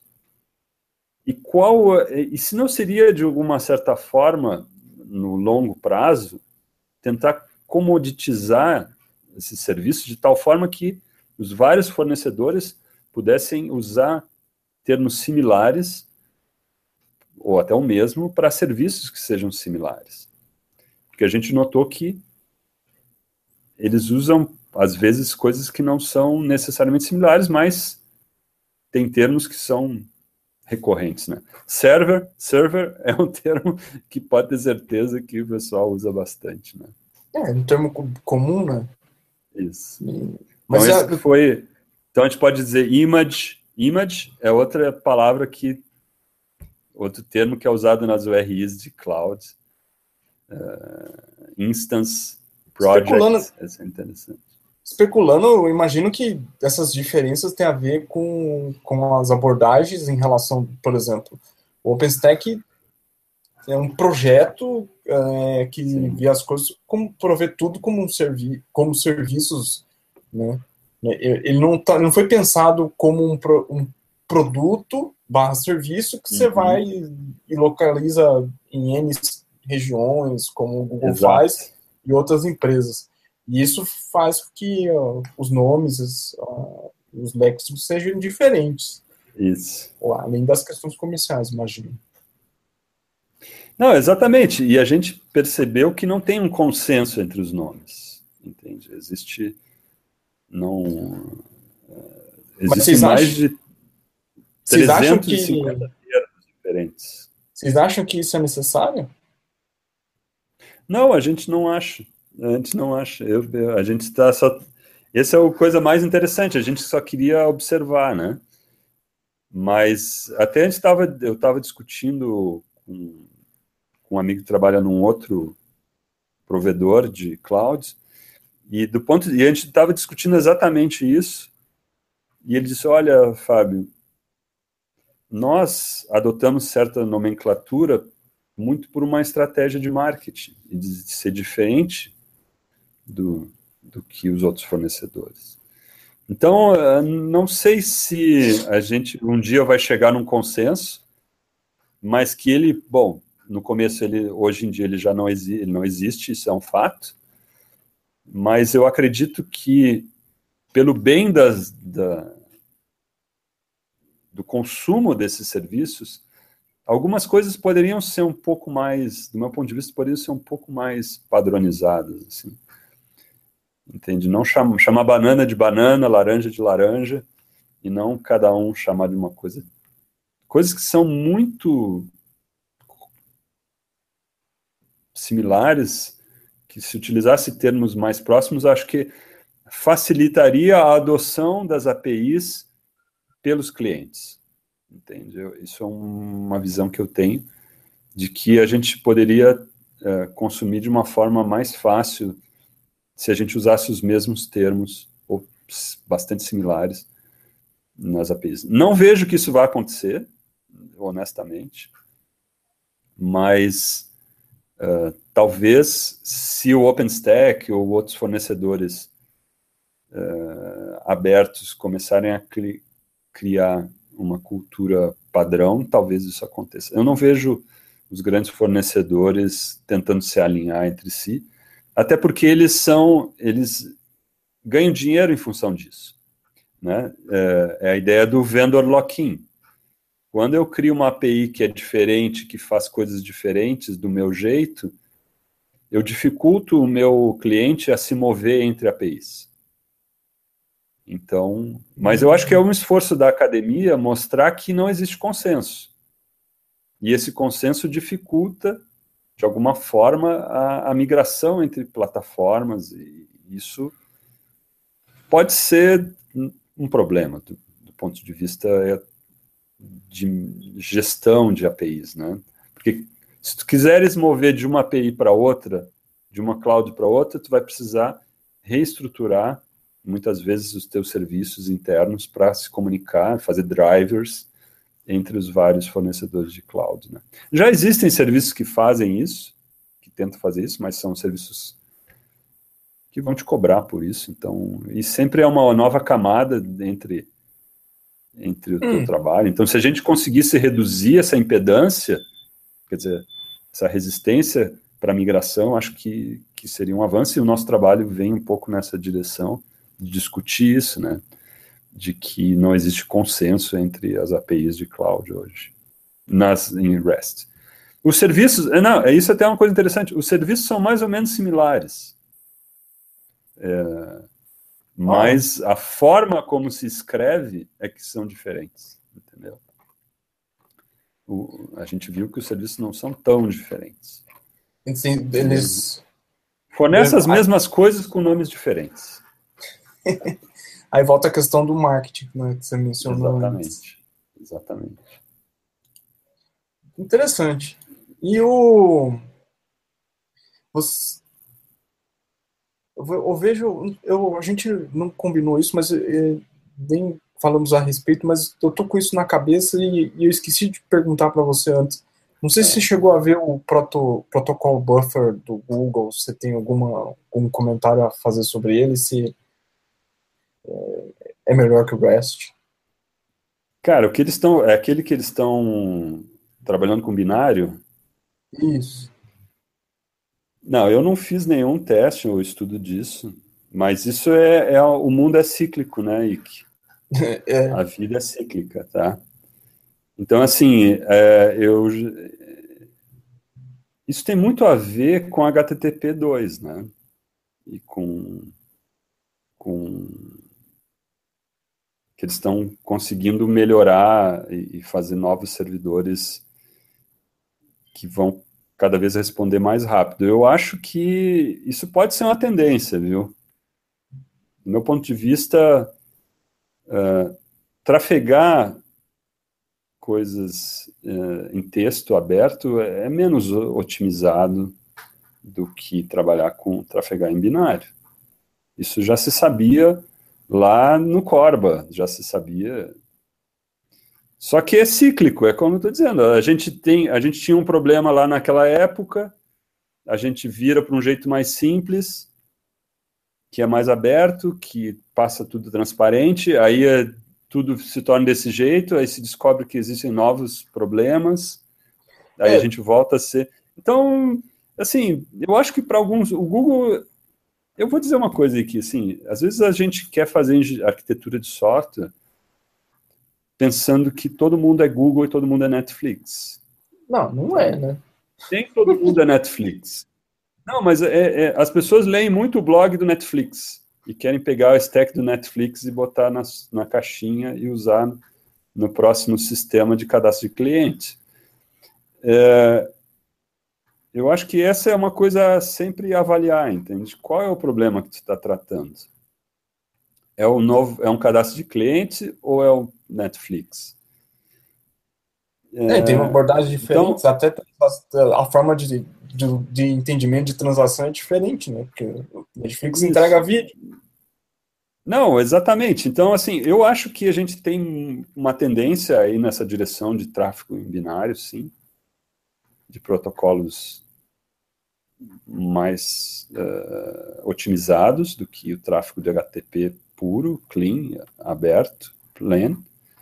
e se não seria, de alguma certa forma, no longo prazo, tentar comoditizar esse serviço de tal forma que os vários fornecedores pudessem usar termos similares ou até o mesmo para serviços que sejam similares. Porque a gente notou que eles usam, às vezes, coisas que não são necessariamente similares, mas tem termos que são recorrentes, né? Server é um termo que pode ter certeza que o pessoal usa bastante, né? É um termo comum, né? Isso. Mas então, esse que foi... Então, a gente pode dizer image. Image é outra palavra que... Outro termo que é usado nas URIs de cloud. Instance, project. Essa é interessante. Especulando, eu imagino que essas diferenças têm a ver com as abordagens em relação, por exemplo, o OpenStack é um projeto que vê as coisas como prover tudo como como serviços, né? Ele não foi pensado como um produto / serviço que você vai e localiza em N regiões, como o Google faz, e outras empresas. E isso faz com que os nomes, os léxicos sejam diferentes. Isso. Além das questões comerciais, imagino. Não, exatamente. E a gente percebeu que não tem um consenso entre os nomes. Entende? Existe mais de 350 termos diferentes. Vocês acham que isso é necessário? Não, a gente não acha. A gente não acha. A gente está só... Essa é a coisa mais interessante. A gente só queria observar, né? Mas até eu estava discutindo com um amigo que trabalha num outro provedor de clouds, e a gente estava discutindo exatamente isso, e ele disse, olha, Fábio, nós adotamos certa nomenclatura muito por uma estratégia de marketing, e de ser diferente do que os outros fornecedores. Então, não sei se a gente um dia vai chegar num consenso, mas que ele, bom, no começo, hoje em dia, ele já não existe, isso é um fato, mas eu acredito que, pelo bem do consumo desses serviços, algumas coisas poderiam ser um pouco mais, do meu ponto de vista, poderiam ser um pouco mais padronizadas, assim. Entende? Não chamar banana de banana, laranja de laranja, e não cada um chamar de uma coisa. Coisas que são muito similares, que se utilizasse termos mais próximos, acho que facilitaria a adoção das APIs pelos clientes. Entende? Isso é uma visão que eu tenho, de que a gente poderia consumir de uma forma mais fácil se a gente usasse os mesmos termos, ou bastante similares, nas APIs. Não vejo que isso vai acontecer, honestamente, mas talvez, se o OpenStack ou outros fornecedores abertos começarem a criar uma cultura padrão, talvez isso aconteça. Eu não vejo os grandes fornecedores tentando se alinhar entre si, até porque eles ganham dinheiro em função disso, né? É a ideia do vendor lock-in. Quando eu crio uma API que é diferente, que faz coisas diferentes do meu jeito, eu dificulto o meu cliente a se mover entre APIs. Então, mas eu acho que é um esforço da academia mostrar que não existe consenso. E esse consenso dificulta, de alguma forma, a migração entre plataformas, e isso pode ser um problema do ponto de vista de gestão de APIs, né? Porque se tu quiseres mover de uma API para outra, de uma cloud para outra, tu vai precisar reestruturar muitas vezes os teus serviços internos para se comunicar, fazer drivers entre os vários fornecedores de cloud, né? Já existem serviços que fazem isso, que tentam fazer isso, mas são serviços que vão te cobrar por isso, então, e sempre é uma nova camada entre o teu trabalho. Então, se a gente conseguisse reduzir essa impedância, quer dizer, essa resistência para a migração, acho que seria um avanço, e o nosso trabalho vem um pouco nessa direção, de discutir isso, né? De que não existe consenso entre as APIs de cloud hoje, em REST. Os serviços, isso até é uma coisa interessante, os serviços são mais ou menos similares, mas a forma como se escreve é que são diferentes, entendeu? A gente viu que os serviços não são tão diferentes. Eles fornecem as mesmas coisas com nomes diferentes. Aí volta a questão do marketing, né, que você mencionou antes. Exatamente. Interessante. E eu vejo, a gente não combinou isso, mas nem falamos a respeito, mas eu tô com isso na cabeça e eu esqueci de perguntar para você antes. Não sei se você chegou a ver o protocolo Buffer do Google, se você tem algum comentário a fazer sobre ele, se é melhor que o REST. Cara, é aquele que eles estão trabalhando com binário? Isso. Não, eu não fiz nenhum teste ou estudo disso, mas isso o mundo é cíclico, né, Ike? A vida é cíclica, tá? Então, assim, isso tem muito a ver com HTTP2, né? E com que eles estão conseguindo melhorar e fazer novos servidores que vão cada vez responder mais rápido. Eu acho que isso pode ser uma tendência, viu? Do meu ponto de vista, trafegar coisas em texto aberto é menos otimizado do que trabalhar com trafegar em binário. Isso já se sabia lá no Corba, já se sabia. Só que é cíclico, é como eu estou dizendo. A gente tinha um problema lá naquela época, a gente vira para um jeito mais simples, que é mais aberto, que passa tudo transparente, aí tudo se torna desse jeito, aí se descobre que existem novos problemas, aí a gente volta a ser... Então, assim, eu acho que para alguns... O Google... Eu vou dizer uma coisa aqui, assim, às vezes a gente quer fazer arquitetura de software pensando que todo mundo é Google e todo mundo é Netflix. Não é, né? Nem todo mundo é Netflix. Não, mas as pessoas leem muito o blog do Netflix e querem pegar o stack do Netflix e botar na caixinha e usar no próximo sistema de cadastro de cliente. Eu acho que essa é uma coisa a sempre avaliar, entende? Qual é o problema que você está tratando? É um cadastro de cliente ou é o Netflix? Tem abordagens diferentes, Então, até a forma de entendimento de transação é diferente, né? Porque o Netflix entrega vídeo. Não, exatamente. Então, assim, eu acho que a gente tem uma tendência aí nessa direção de tráfego em binário, sim, de protocolos mais otimizados do que o tráfego de HTTP puro, clean, aberto, plain.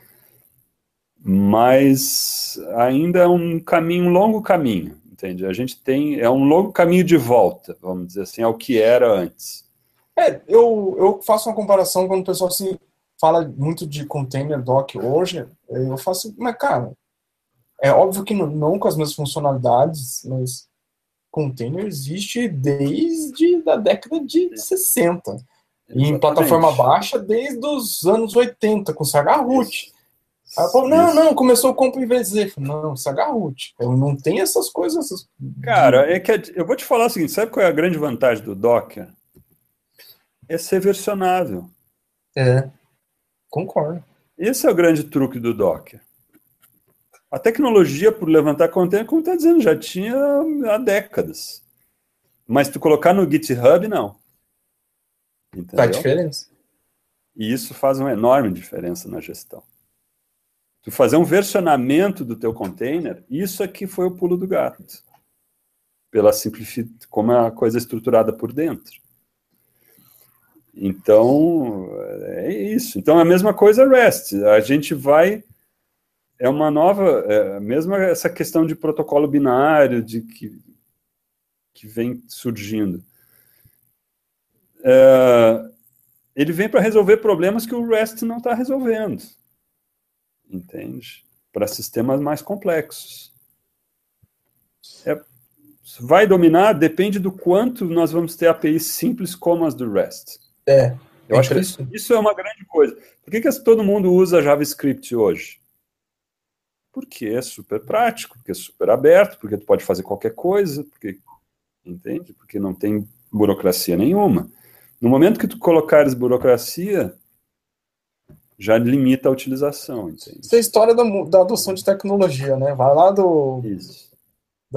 Mas ainda é um longo caminho, entende? A gente é um longo caminho de volta, vamos dizer assim, ao que era antes. Eu faço uma comparação quando o pessoal assim, fala muito de container doc hoje, eu faço, mas cara, é óbvio que não com as mesmas funcionalidades, mas container existe desde a década de 60. E em plataforma baixa desde os anos 80, com CH-root. Aí eu falo, não, começou com o IVZ. Não, CH-root. Não tem essas coisas. Cara, eu vou te falar o seguinte, sabe qual é a grande vantagem do Docker? É ser versionável. Concordo. Esse é o grande truque do Docker. A tecnologia por levantar container, como está dizendo, já tinha há décadas. Mas tu colocar no GitHub, não. Entendeu? Faz diferença. E isso faz uma enorme diferença na gestão. Tu fazer um versionamento do teu container, isso aqui foi o pulo do gato. Pela como a coisa é estruturada por dentro. Então, é isso. Então, a mesma coisa REST. A gente vai... É uma nova... mesmo essa questão de protocolo binário que vem surgindo. Ele vem para resolver problemas que o REST não está resolvendo. Entende? Para sistemas mais complexos. Vai dominar, depende do quanto nós vamos ter APIs simples como as do REST. Eu acho que isso é uma grande coisa. Por que todo mundo usa JavaScript hoje? porque é super prático, porque é super aberto, porque tu pode fazer qualquer coisa, porque, entende? Porque não tem burocracia nenhuma. No momento que tu colocares burocracia, já limita a utilização, entende? Isso é a história da adoção de tecnologia, né? Vai lá Isso. da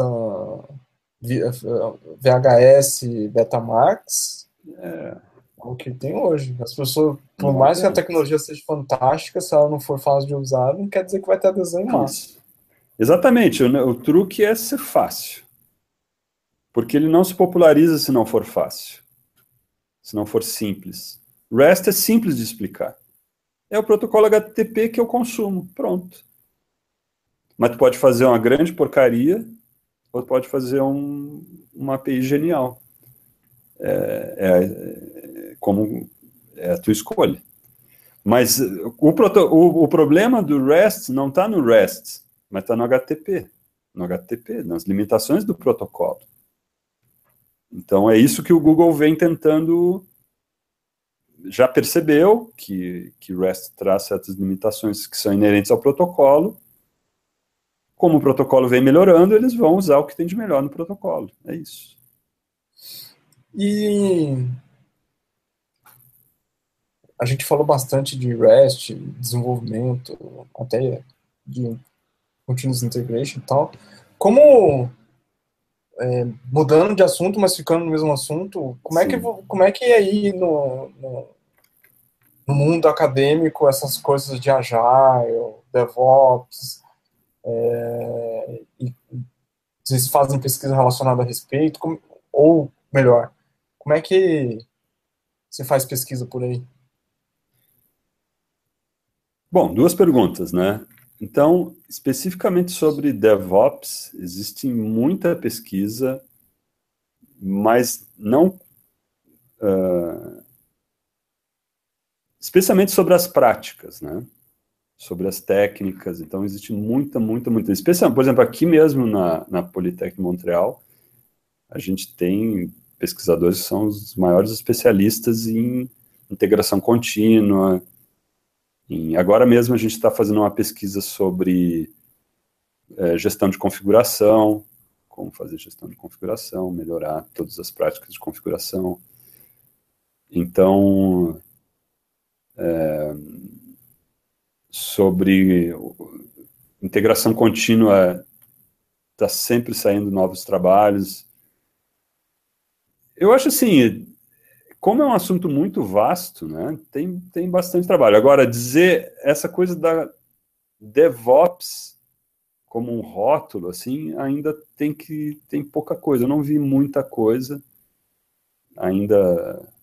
VHS Betamax, o que tem hoje. As pessoas, por Não mais que a adianta. tecnologia seja fantástica, se ela não for fácil de usar, não quer dizer que vai ter adesão em massa. Isso. Exatamente, o truque é ser fácil. Porque ele não se populariza se não for fácil, se não for simples. REST é simples de explicar. É o protocolo HTTP que eu consumo, pronto. Mas tu pode fazer uma grande porcaria, ou tu pode fazer uma API genial. Como é a tua escolha. Mas o problema do REST não está no REST, mas está no HTTP. No HTTP, nas limitações do protocolo. Então, é isso que o Google vem tentando... Já percebeu que REST traz certas limitações que são inerentes ao protocolo. Como o protocolo vem melhorando, eles vão usar o que tem de melhor no protocolo. É isso. E a gente falou bastante de REST, desenvolvimento, até de Continuous Integration e tal. Como, mudando de assunto, mas ficando no mesmo assunto, como é que é aí no mundo acadêmico essas coisas de Agile, DevOps, e vocês fazem pesquisa relacionada a respeito, ou melhor, como é que você faz pesquisa por aí? Bom, duas perguntas, né? Então, especificamente sobre DevOps, existe muita pesquisa, mas não... especialmente sobre as práticas, né? Sobre as técnicas. Então, existe muita. Especialmente, por exemplo, aqui mesmo na Polytechnique de Montreal, a gente tem pesquisadores que são os maiores especialistas em integração contínua. Agora mesmo a gente está fazendo uma pesquisa sobre gestão de configuração, como fazer gestão de configuração, melhorar todas as práticas de configuração. Então, sobre integração contínua, está sempre saindo novos trabalhos. Eu acho assim, como é um assunto muito vasto, né, tem bastante trabalho. Agora, dizer essa coisa da DevOps como um rótulo, assim, ainda tem pouca coisa. Eu não vi muita coisa ainda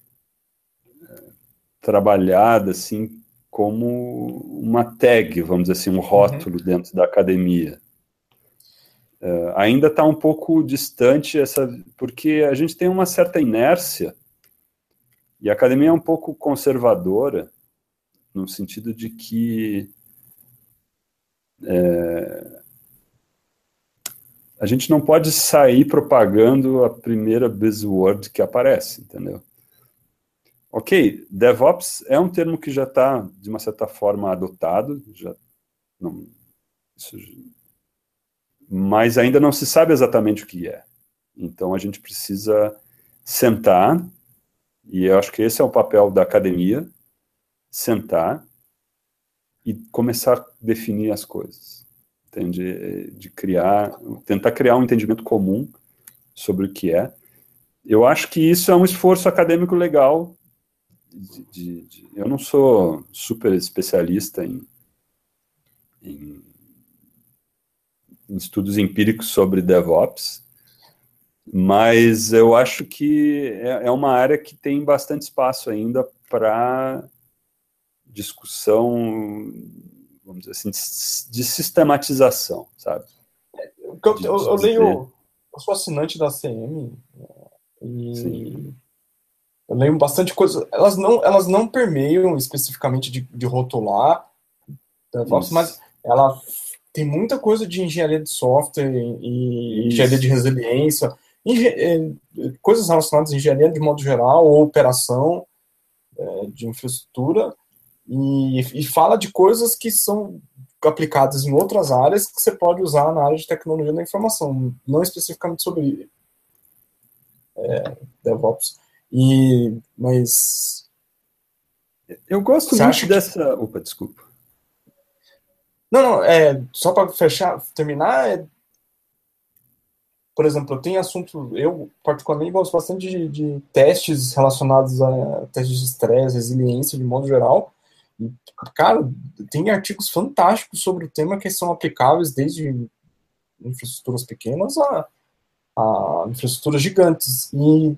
trabalhada, assim, como uma tag, vamos dizer assim, um rótulo dentro da academia. Ainda está um pouco distante, porque a gente tem uma certa inércia, e a academia é um pouco conservadora, no sentido de que a gente não pode sair propagando a primeira buzzword que aparece, entendeu? Ok, DevOps é um termo que já está, de uma certa forma, adotado, mas ainda não se sabe exatamente o que é. Então, a gente precisa sentar, e eu acho que esse é o papel da academia, sentar e começar a definir as coisas. Entende? Tentar criar um entendimento comum sobre o que é. Eu acho que isso é um esforço acadêmico legal. Eu não sou super especialista em estudos empíricos sobre DevOps, mas eu acho que é uma área que tem bastante espaço ainda para discussão, vamos dizer assim, de sistematização, sabe? Eu leio, eu sou assinante da CM, Sim. e eu leio bastante coisa. Elas não permeiam especificamente de rotular DevOps, mas ela tem muita coisa de engenharia de software e engenharia de resiliência, coisas relacionadas à engenharia de modo geral, ou operação de infraestrutura, e fala de coisas que são aplicadas em outras áreas que você pode usar na área de tecnologia da informação, não especificamente sobre DevOps. Mas eu gosto muito dessa... Opa, desculpa. Não, só para terminar, por exemplo, eu tenho assunto, eu particularmente gosto bastante de testes relacionados a testes de estresse, resiliência, de modo geral. E, cara, tem artigos fantásticos sobre o tema que são aplicáveis desde infraestruturas pequenas a infraestruturas gigantes. E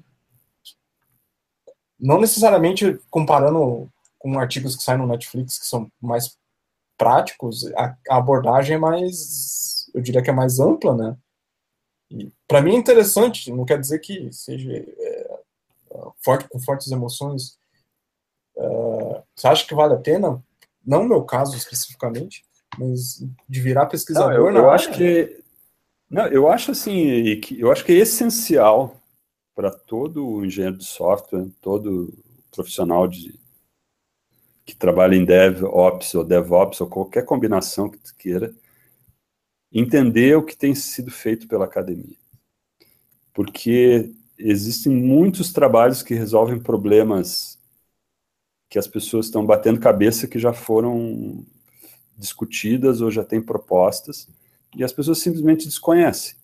não necessariamente comparando com artigos que saem no Netflix, que são mais práticos, a abordagem é mais, eu diria que é mais ampla, né? Para mim é interessante, não quer dizer que seja forte, com fortes emoções. Você acha que vale a pena? Não no meu caso especificamente, mas de virar pesquisador eu acho que não, eu acho assim, eu acho que é essencial para todo engenheiro de software, todo profissional que trabalha em DevOps ou DevOps ou qualquer combinação que tu queira, entender o que tem sido feito pela academia. Porque existem muitos trabalhos que resolvem problemas que as pessoas estão batendo cabeça, que já foram discutidas ou já têm propostas, e as pessoas simplesmente desconhecem.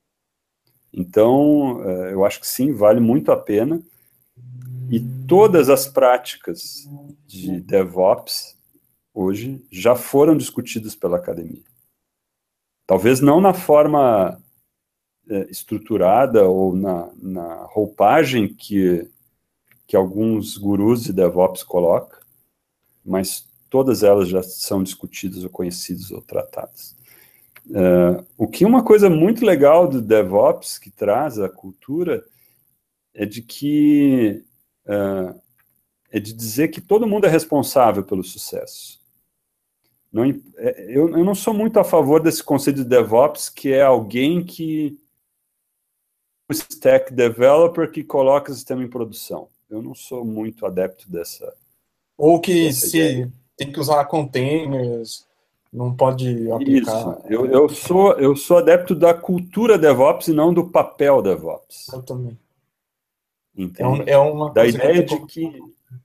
Então, eu acho que sim, vale muito a pena. E todas as práticas de DevOps hoje já foram discutidas pela academia. Talvez não na forma estruturada ou na roupagem que alguns gurus de DevOps colocam, mas todas elas já são discutidas ou conhecidas ou tratadas. Uma coisa muito legal do DevOps que traz a cultura é de que é de dizer que todo mundo é responsável pelo sucesso. Eu não sou muito a favor desse conceito de DevOps, que é alguém que o stack developer que coloca o sistema em produção. Eu não sou muito adepto dessa. Ou que se tem que usar containers, não pode aplicar. Isso. Eu sou adepto da cultura DevOps e não do papel DevOps. Eu também. Entende? É uma da coisa ideia de que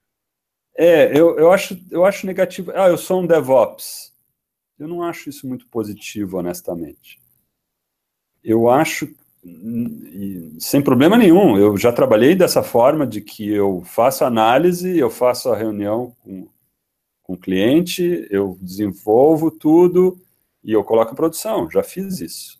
eu acho negativo. Eu sou um DevOps. Eu não acho isso muito positivo, honestamente. Eu acho, sem problema nenhum, eu já trabalhei dessa forma, de que eu faço análise, eu faço a reunião com o cliente, eu desenvolvo tudo e eu coloco em produção. Já fiz isso.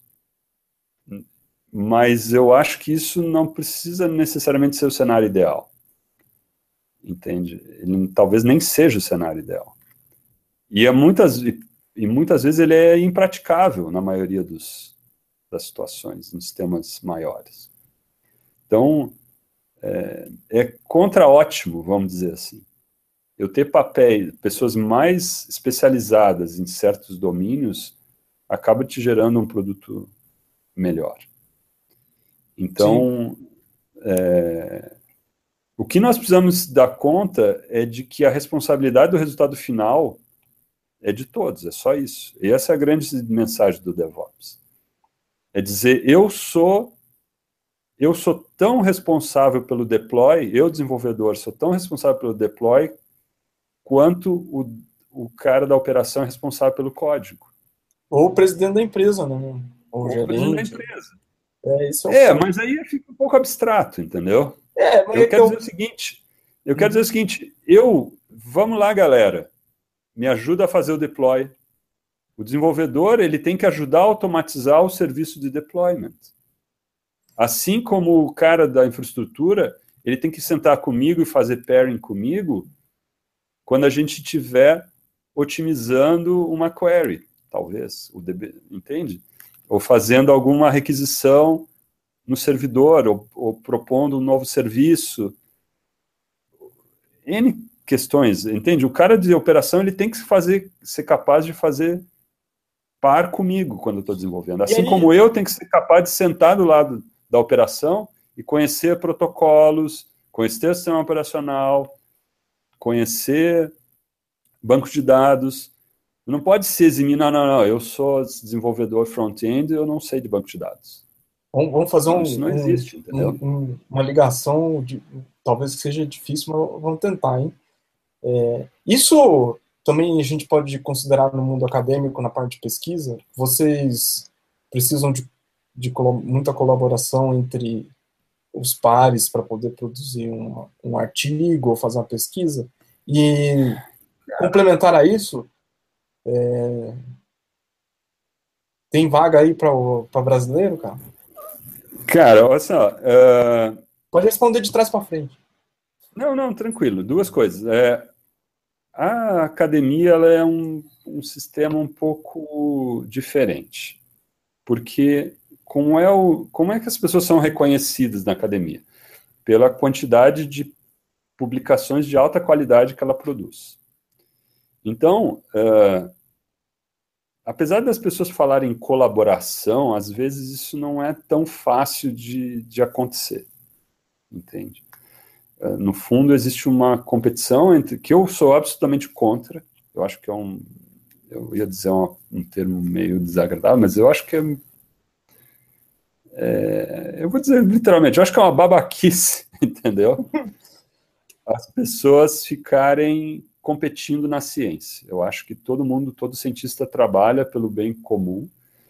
Mas eu acho que isso não precisa necessariamente ser o cenário ideal. Entende? Ele talvez nem seja o cenário ideal. E muitas vezes ele é impraticável na maioria das situações, em sistemas maiores. Então, é contra-ótimo, vamos dizer assim. Eu ter pessoas mais especializadas em certos domínios, acaba te gerando um produto melhor. Então, o que nós precisamos dar conta é de que a responsabilidade do resultado final é de todos, é só isso. E essa é a grande mensagem do DevOps. É dizer, eu sou tão responsável pelo deploy, eu, desenvolvedor, sou tão responsável pelo deploy, quanto o cara da operação é responsável pelo código. Ou o presidente da empresa, né? Ou o presidente da empresa. Mas aí fica um pouco abstrato, entendeu? Mas eu quero dizer o seguinte, vamos lá, galera, me ajuda a fazer o deploy. O desenvolvedor, ele tem que ajudar a automatizar o serviço de deployment. Assim como o cara da infraestrutura, ele tem que sentar comigo e fazer pairing comigo quando a gente estiver otimizando uma query, talvez, entende? Ou fazendo alguma requisição no servidor, ou propondo um novo serviço. N questões, entende? O cara de operação, ele tem que ser capaz de fazer par comigo quando eu estou desenvolvendo. Assim como eu tenho que ser capaz de sentar do lado da operação e conhecer protocolos, conhecer o sistema operacional, conhecer bancos de dados, Não pode se eximir, não, eu sou desenvolvedor front-end, eu não sei de banco de dados. Vamos fazer Não, isso não existe, entendeu? uma ligação, talvez seja difícil, mas vamos tentar, hein? Isso também a gente pode considerar no mundo acadêmico, na parte de pesquisa. Vocês precisam de muita colaboração entre os pares para poder produzir um artigo ou fazer uma pesquisa. E complementar a isso, tem vaga aí para brasileiro, cara? Cara, olha só. Pode responder de trás para frente. Não, tranquilo. Duas coisas. A academia ela é um sistema um pouco diferente. Porque como é que as pessoas são reconhecidas na academia? Pela quantidade de publicações de alta qualidade que ela produz. Então, apesar das pessoas falarem em colaboração, às vezes isso não é tão fácil de acontecer, entende? No fundo, existe uma competição que eu sou absolutamente contra. Eu acho que eu ia dizer um termo meio desagradável, mas eu acho que eu vou dizer literalmente, eu acho que é uma babaquice, entendeu? As pessoas ficarem competindo na ciência. Eu acho que todo cientista trabalha pelo bem comum.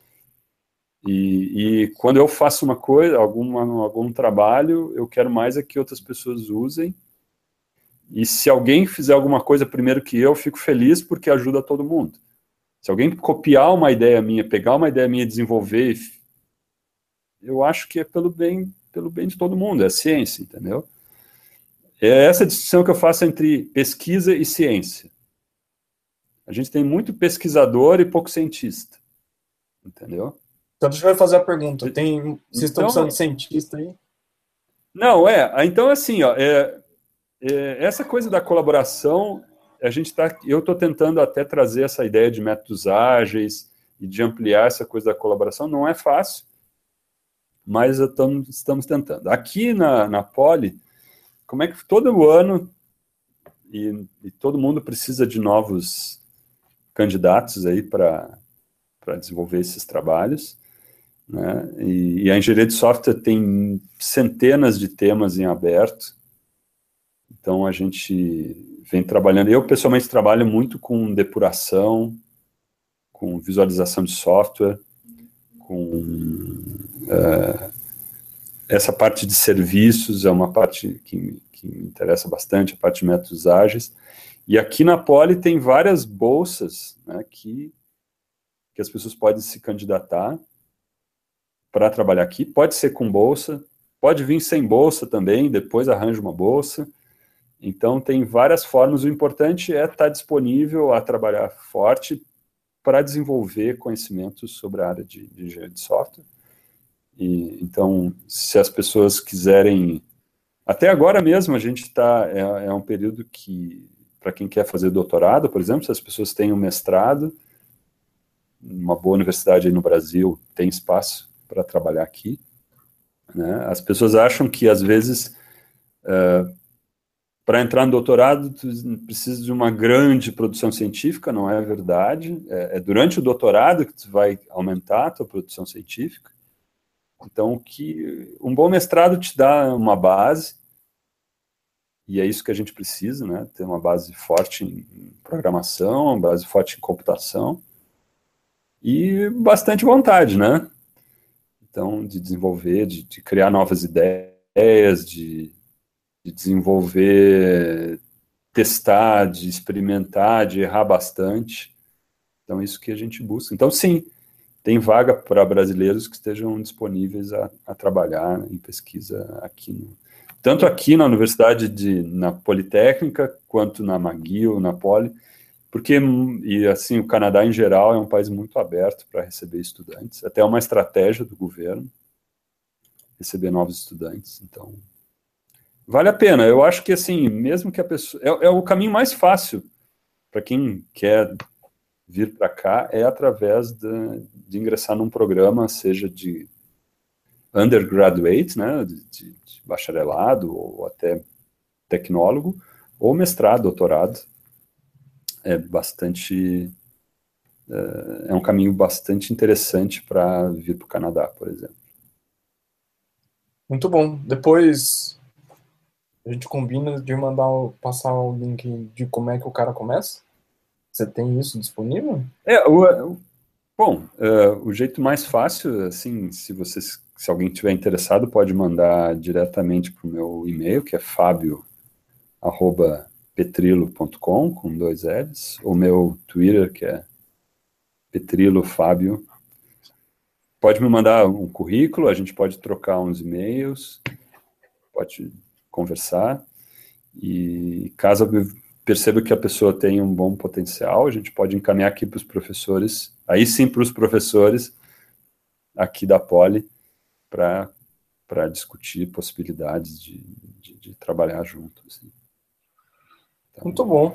E quando eu faço uma coisa, algum trabalho, eu quero mais é que outras pessoas usem. E se alguém fizer alguma coisa primeiro que eu, fico feliz porque ajuda todo mundo. Se alguém copiar uma ideia minha, pegar uma ideia minha e desenvolver, eu acho que é pelo bem de todo mundo, é ciência, entendeu? É essa distinção que eu faço entre pesquisa e ciência. A gente tem muito pesquisador e pouco cientista, entendeu? Então, deixa eu fazer a pergunta. Vocês estão precisando Então, de cientista aí? não, então assim, ó, essa coisa da colaboração, eu estou tentando até trazer essa ideia de métodos ágeis e de ampliar essa coisa da colaboração, não é fácil, mas estamos tentando. Aqui na Poli, como é que todo ano, e todo mundo precisa de novos candidatos aí para desenvolver esses trabalhos, né? E a engenharia de software tem centenas de temas em aberto, então a gente vem trabalhando, eu pessoalmente trabalho muito com depuração, com visualização de software, com essa parte de serviços, é uma parte que me interessa bastante, a parte de métodos ágeis, e aqui na Poli tem várias bolsas, né, que as pessoas podem se candidatar para trabalhar aqui, pode ser com bolsa, pode vir sem bolsa também, depois arranja uma bolsa. Então, tem várias formas. O importante é estar disponível a trabalhar forte para desenvolver conhecimentos sobre a área de engenharia de software. Então, se as pessoas quiserem... Até agora mesmo, a gente está... É um período que, para quem quer fazer doutorado, por exemplo, se as pessoas têm um mestrado, uma boa universidade aí no Brasil tem espaço para trabalhar aqui, né? As pessoas acham que, às vezes, para entrar no doutorado, tu precisa de uma grande produção científica, não é verdade. É durante o doutorado que tu vai aumentar a tua produção científica. Então, um bom mestrado te dá uma base, e é isso que a gente precisa, né? Ter uma base forte em programação, uma base forte em computação, e bastante vontade, né? Então, de desenvolver, de criar novas ideias, de desenvolver, testar, de experimentar, de errar bastante. Então, isso que a gente busca. Então, sim, tem vaga para brasileiros que estejam disponíveis a trabalhar em pesquisa aqui, tanto aqui na Universidade na Politécnica, quanto na McGill, na Poli, porque, e assim, o Canadá em geral é um país muito aberto para receber estudantes, até uma estratégia do governo, receber novos estudantes, então vale a pena. Eu acho que, assim, mesmo que a pessoa... É o caminho mais fácil para quem quer vir para cá, é através de ingressar num programa, seja de undergraduate, né, de bacharelado, ou até tecnólogo, ou mestrado, doutorado. É bastante é um caminho bastante interessante para vir para o Canadá, por exemplo. Muito bom. Depois a gente combina de passar o link de como é que o cara começa. Você tem isso disponível? Bom, o jeito mais fácil, assim, se alguém estiver interessado, pode mandar diretamente para o meu e-mail, que é fabio@petrilo.com, com 2 L's, ou meu Twitter, que é Petrilo Fábio. Pode me mandar um currículo, a gente pode trocar uns e-mails, pode conversar, e caso eu perceba que a pessoa tem um bom potencial, a gente pode encaminhar aqui para os professores, aí sim para os professores aqui da Poli, para discutir possibilidades de trabalhar juntos. Assim. Então, muito bom.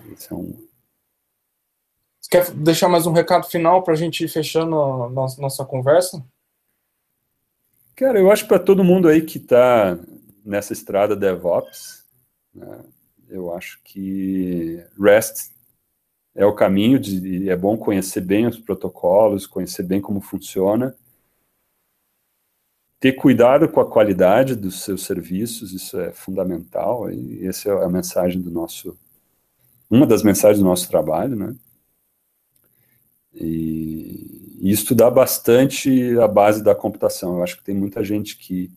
Você quer deixar mais um recado final para a gente ir fechando a nossa conversa? Cara, eu acho que para todo mundo aí que está nessa estrada DevOps, né, eu acho que REST é o caminho, é bom conhecer bem os protocolos, conhecer bem como funciona, ter cuidado com a qualidade dos seus serviços, isso é fundamental, e essa é a mensagem uma das mensagens do nosso trabalho, né? E estudar bastante a base da computação. Eu acho que tem muita gente que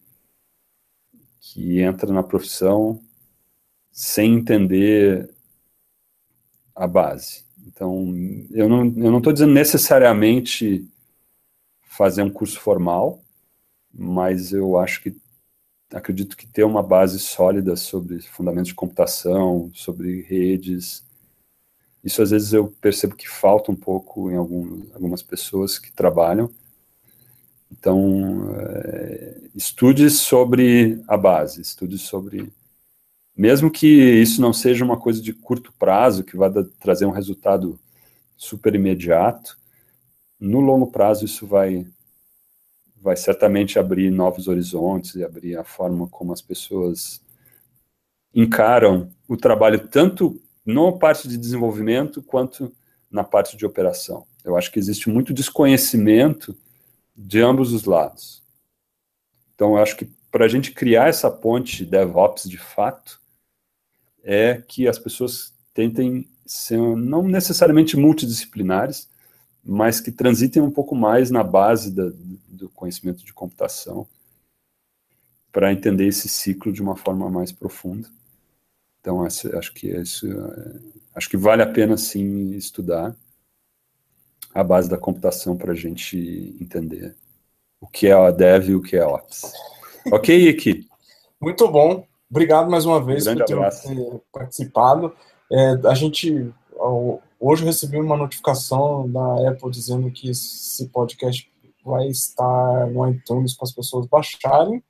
entra na profissão sem entender a base. Então, eu não estou dizendo necessariamente fazer um curso formal, mas eu acredito que ter uma base sólida sobre fundamentos de computação, sobre redes, isso às vezes eu percebo que falta um pouco em algumas pessoas que trabalham. Então, estude sobre a base, estude sobre... Mesmo que isso não seja uma coisa de curto prazo, que vai trazer um resultado super imediato, no longo prazo isso vai certamente abrir novos horizontes e abrir a forma como as pessoas encaram o trabalho, tanto na parte de desenvolvimento quanto na parte de operação. Eu acho que existe muito desconhecimento de ambos os lados. Então, eu acho que para a gente criar essa ponte DevOps de fato, é que as pessoas tentem ser não necessariamente multidisciplinares, mas que transitem um pouco mais na base do conhecimento de computação para entender esse ciclo de uma forma mais profunda. Então, acho que vale a pena, sim, estudar a base da computação para a gente entender o que é a Dev e o que é a Ops. Ok, Iki? Muito bom. Obrigado mais uma vez por ter participado. Hoje eu recebi uma notificação da Apple dizendo que esse podcast vai estar no iTunes para as pessoas baixarem.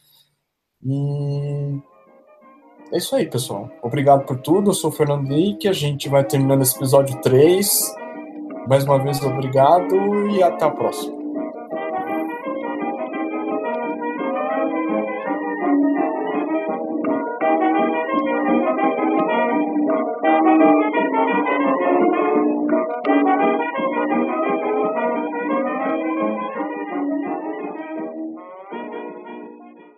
E é isso aí, pessoal. Obrigado por tudo. Eu sou o Fernando Lick. A gente vai terminando esse episódio 3. Mais uma vez, obrigado e até a próxima.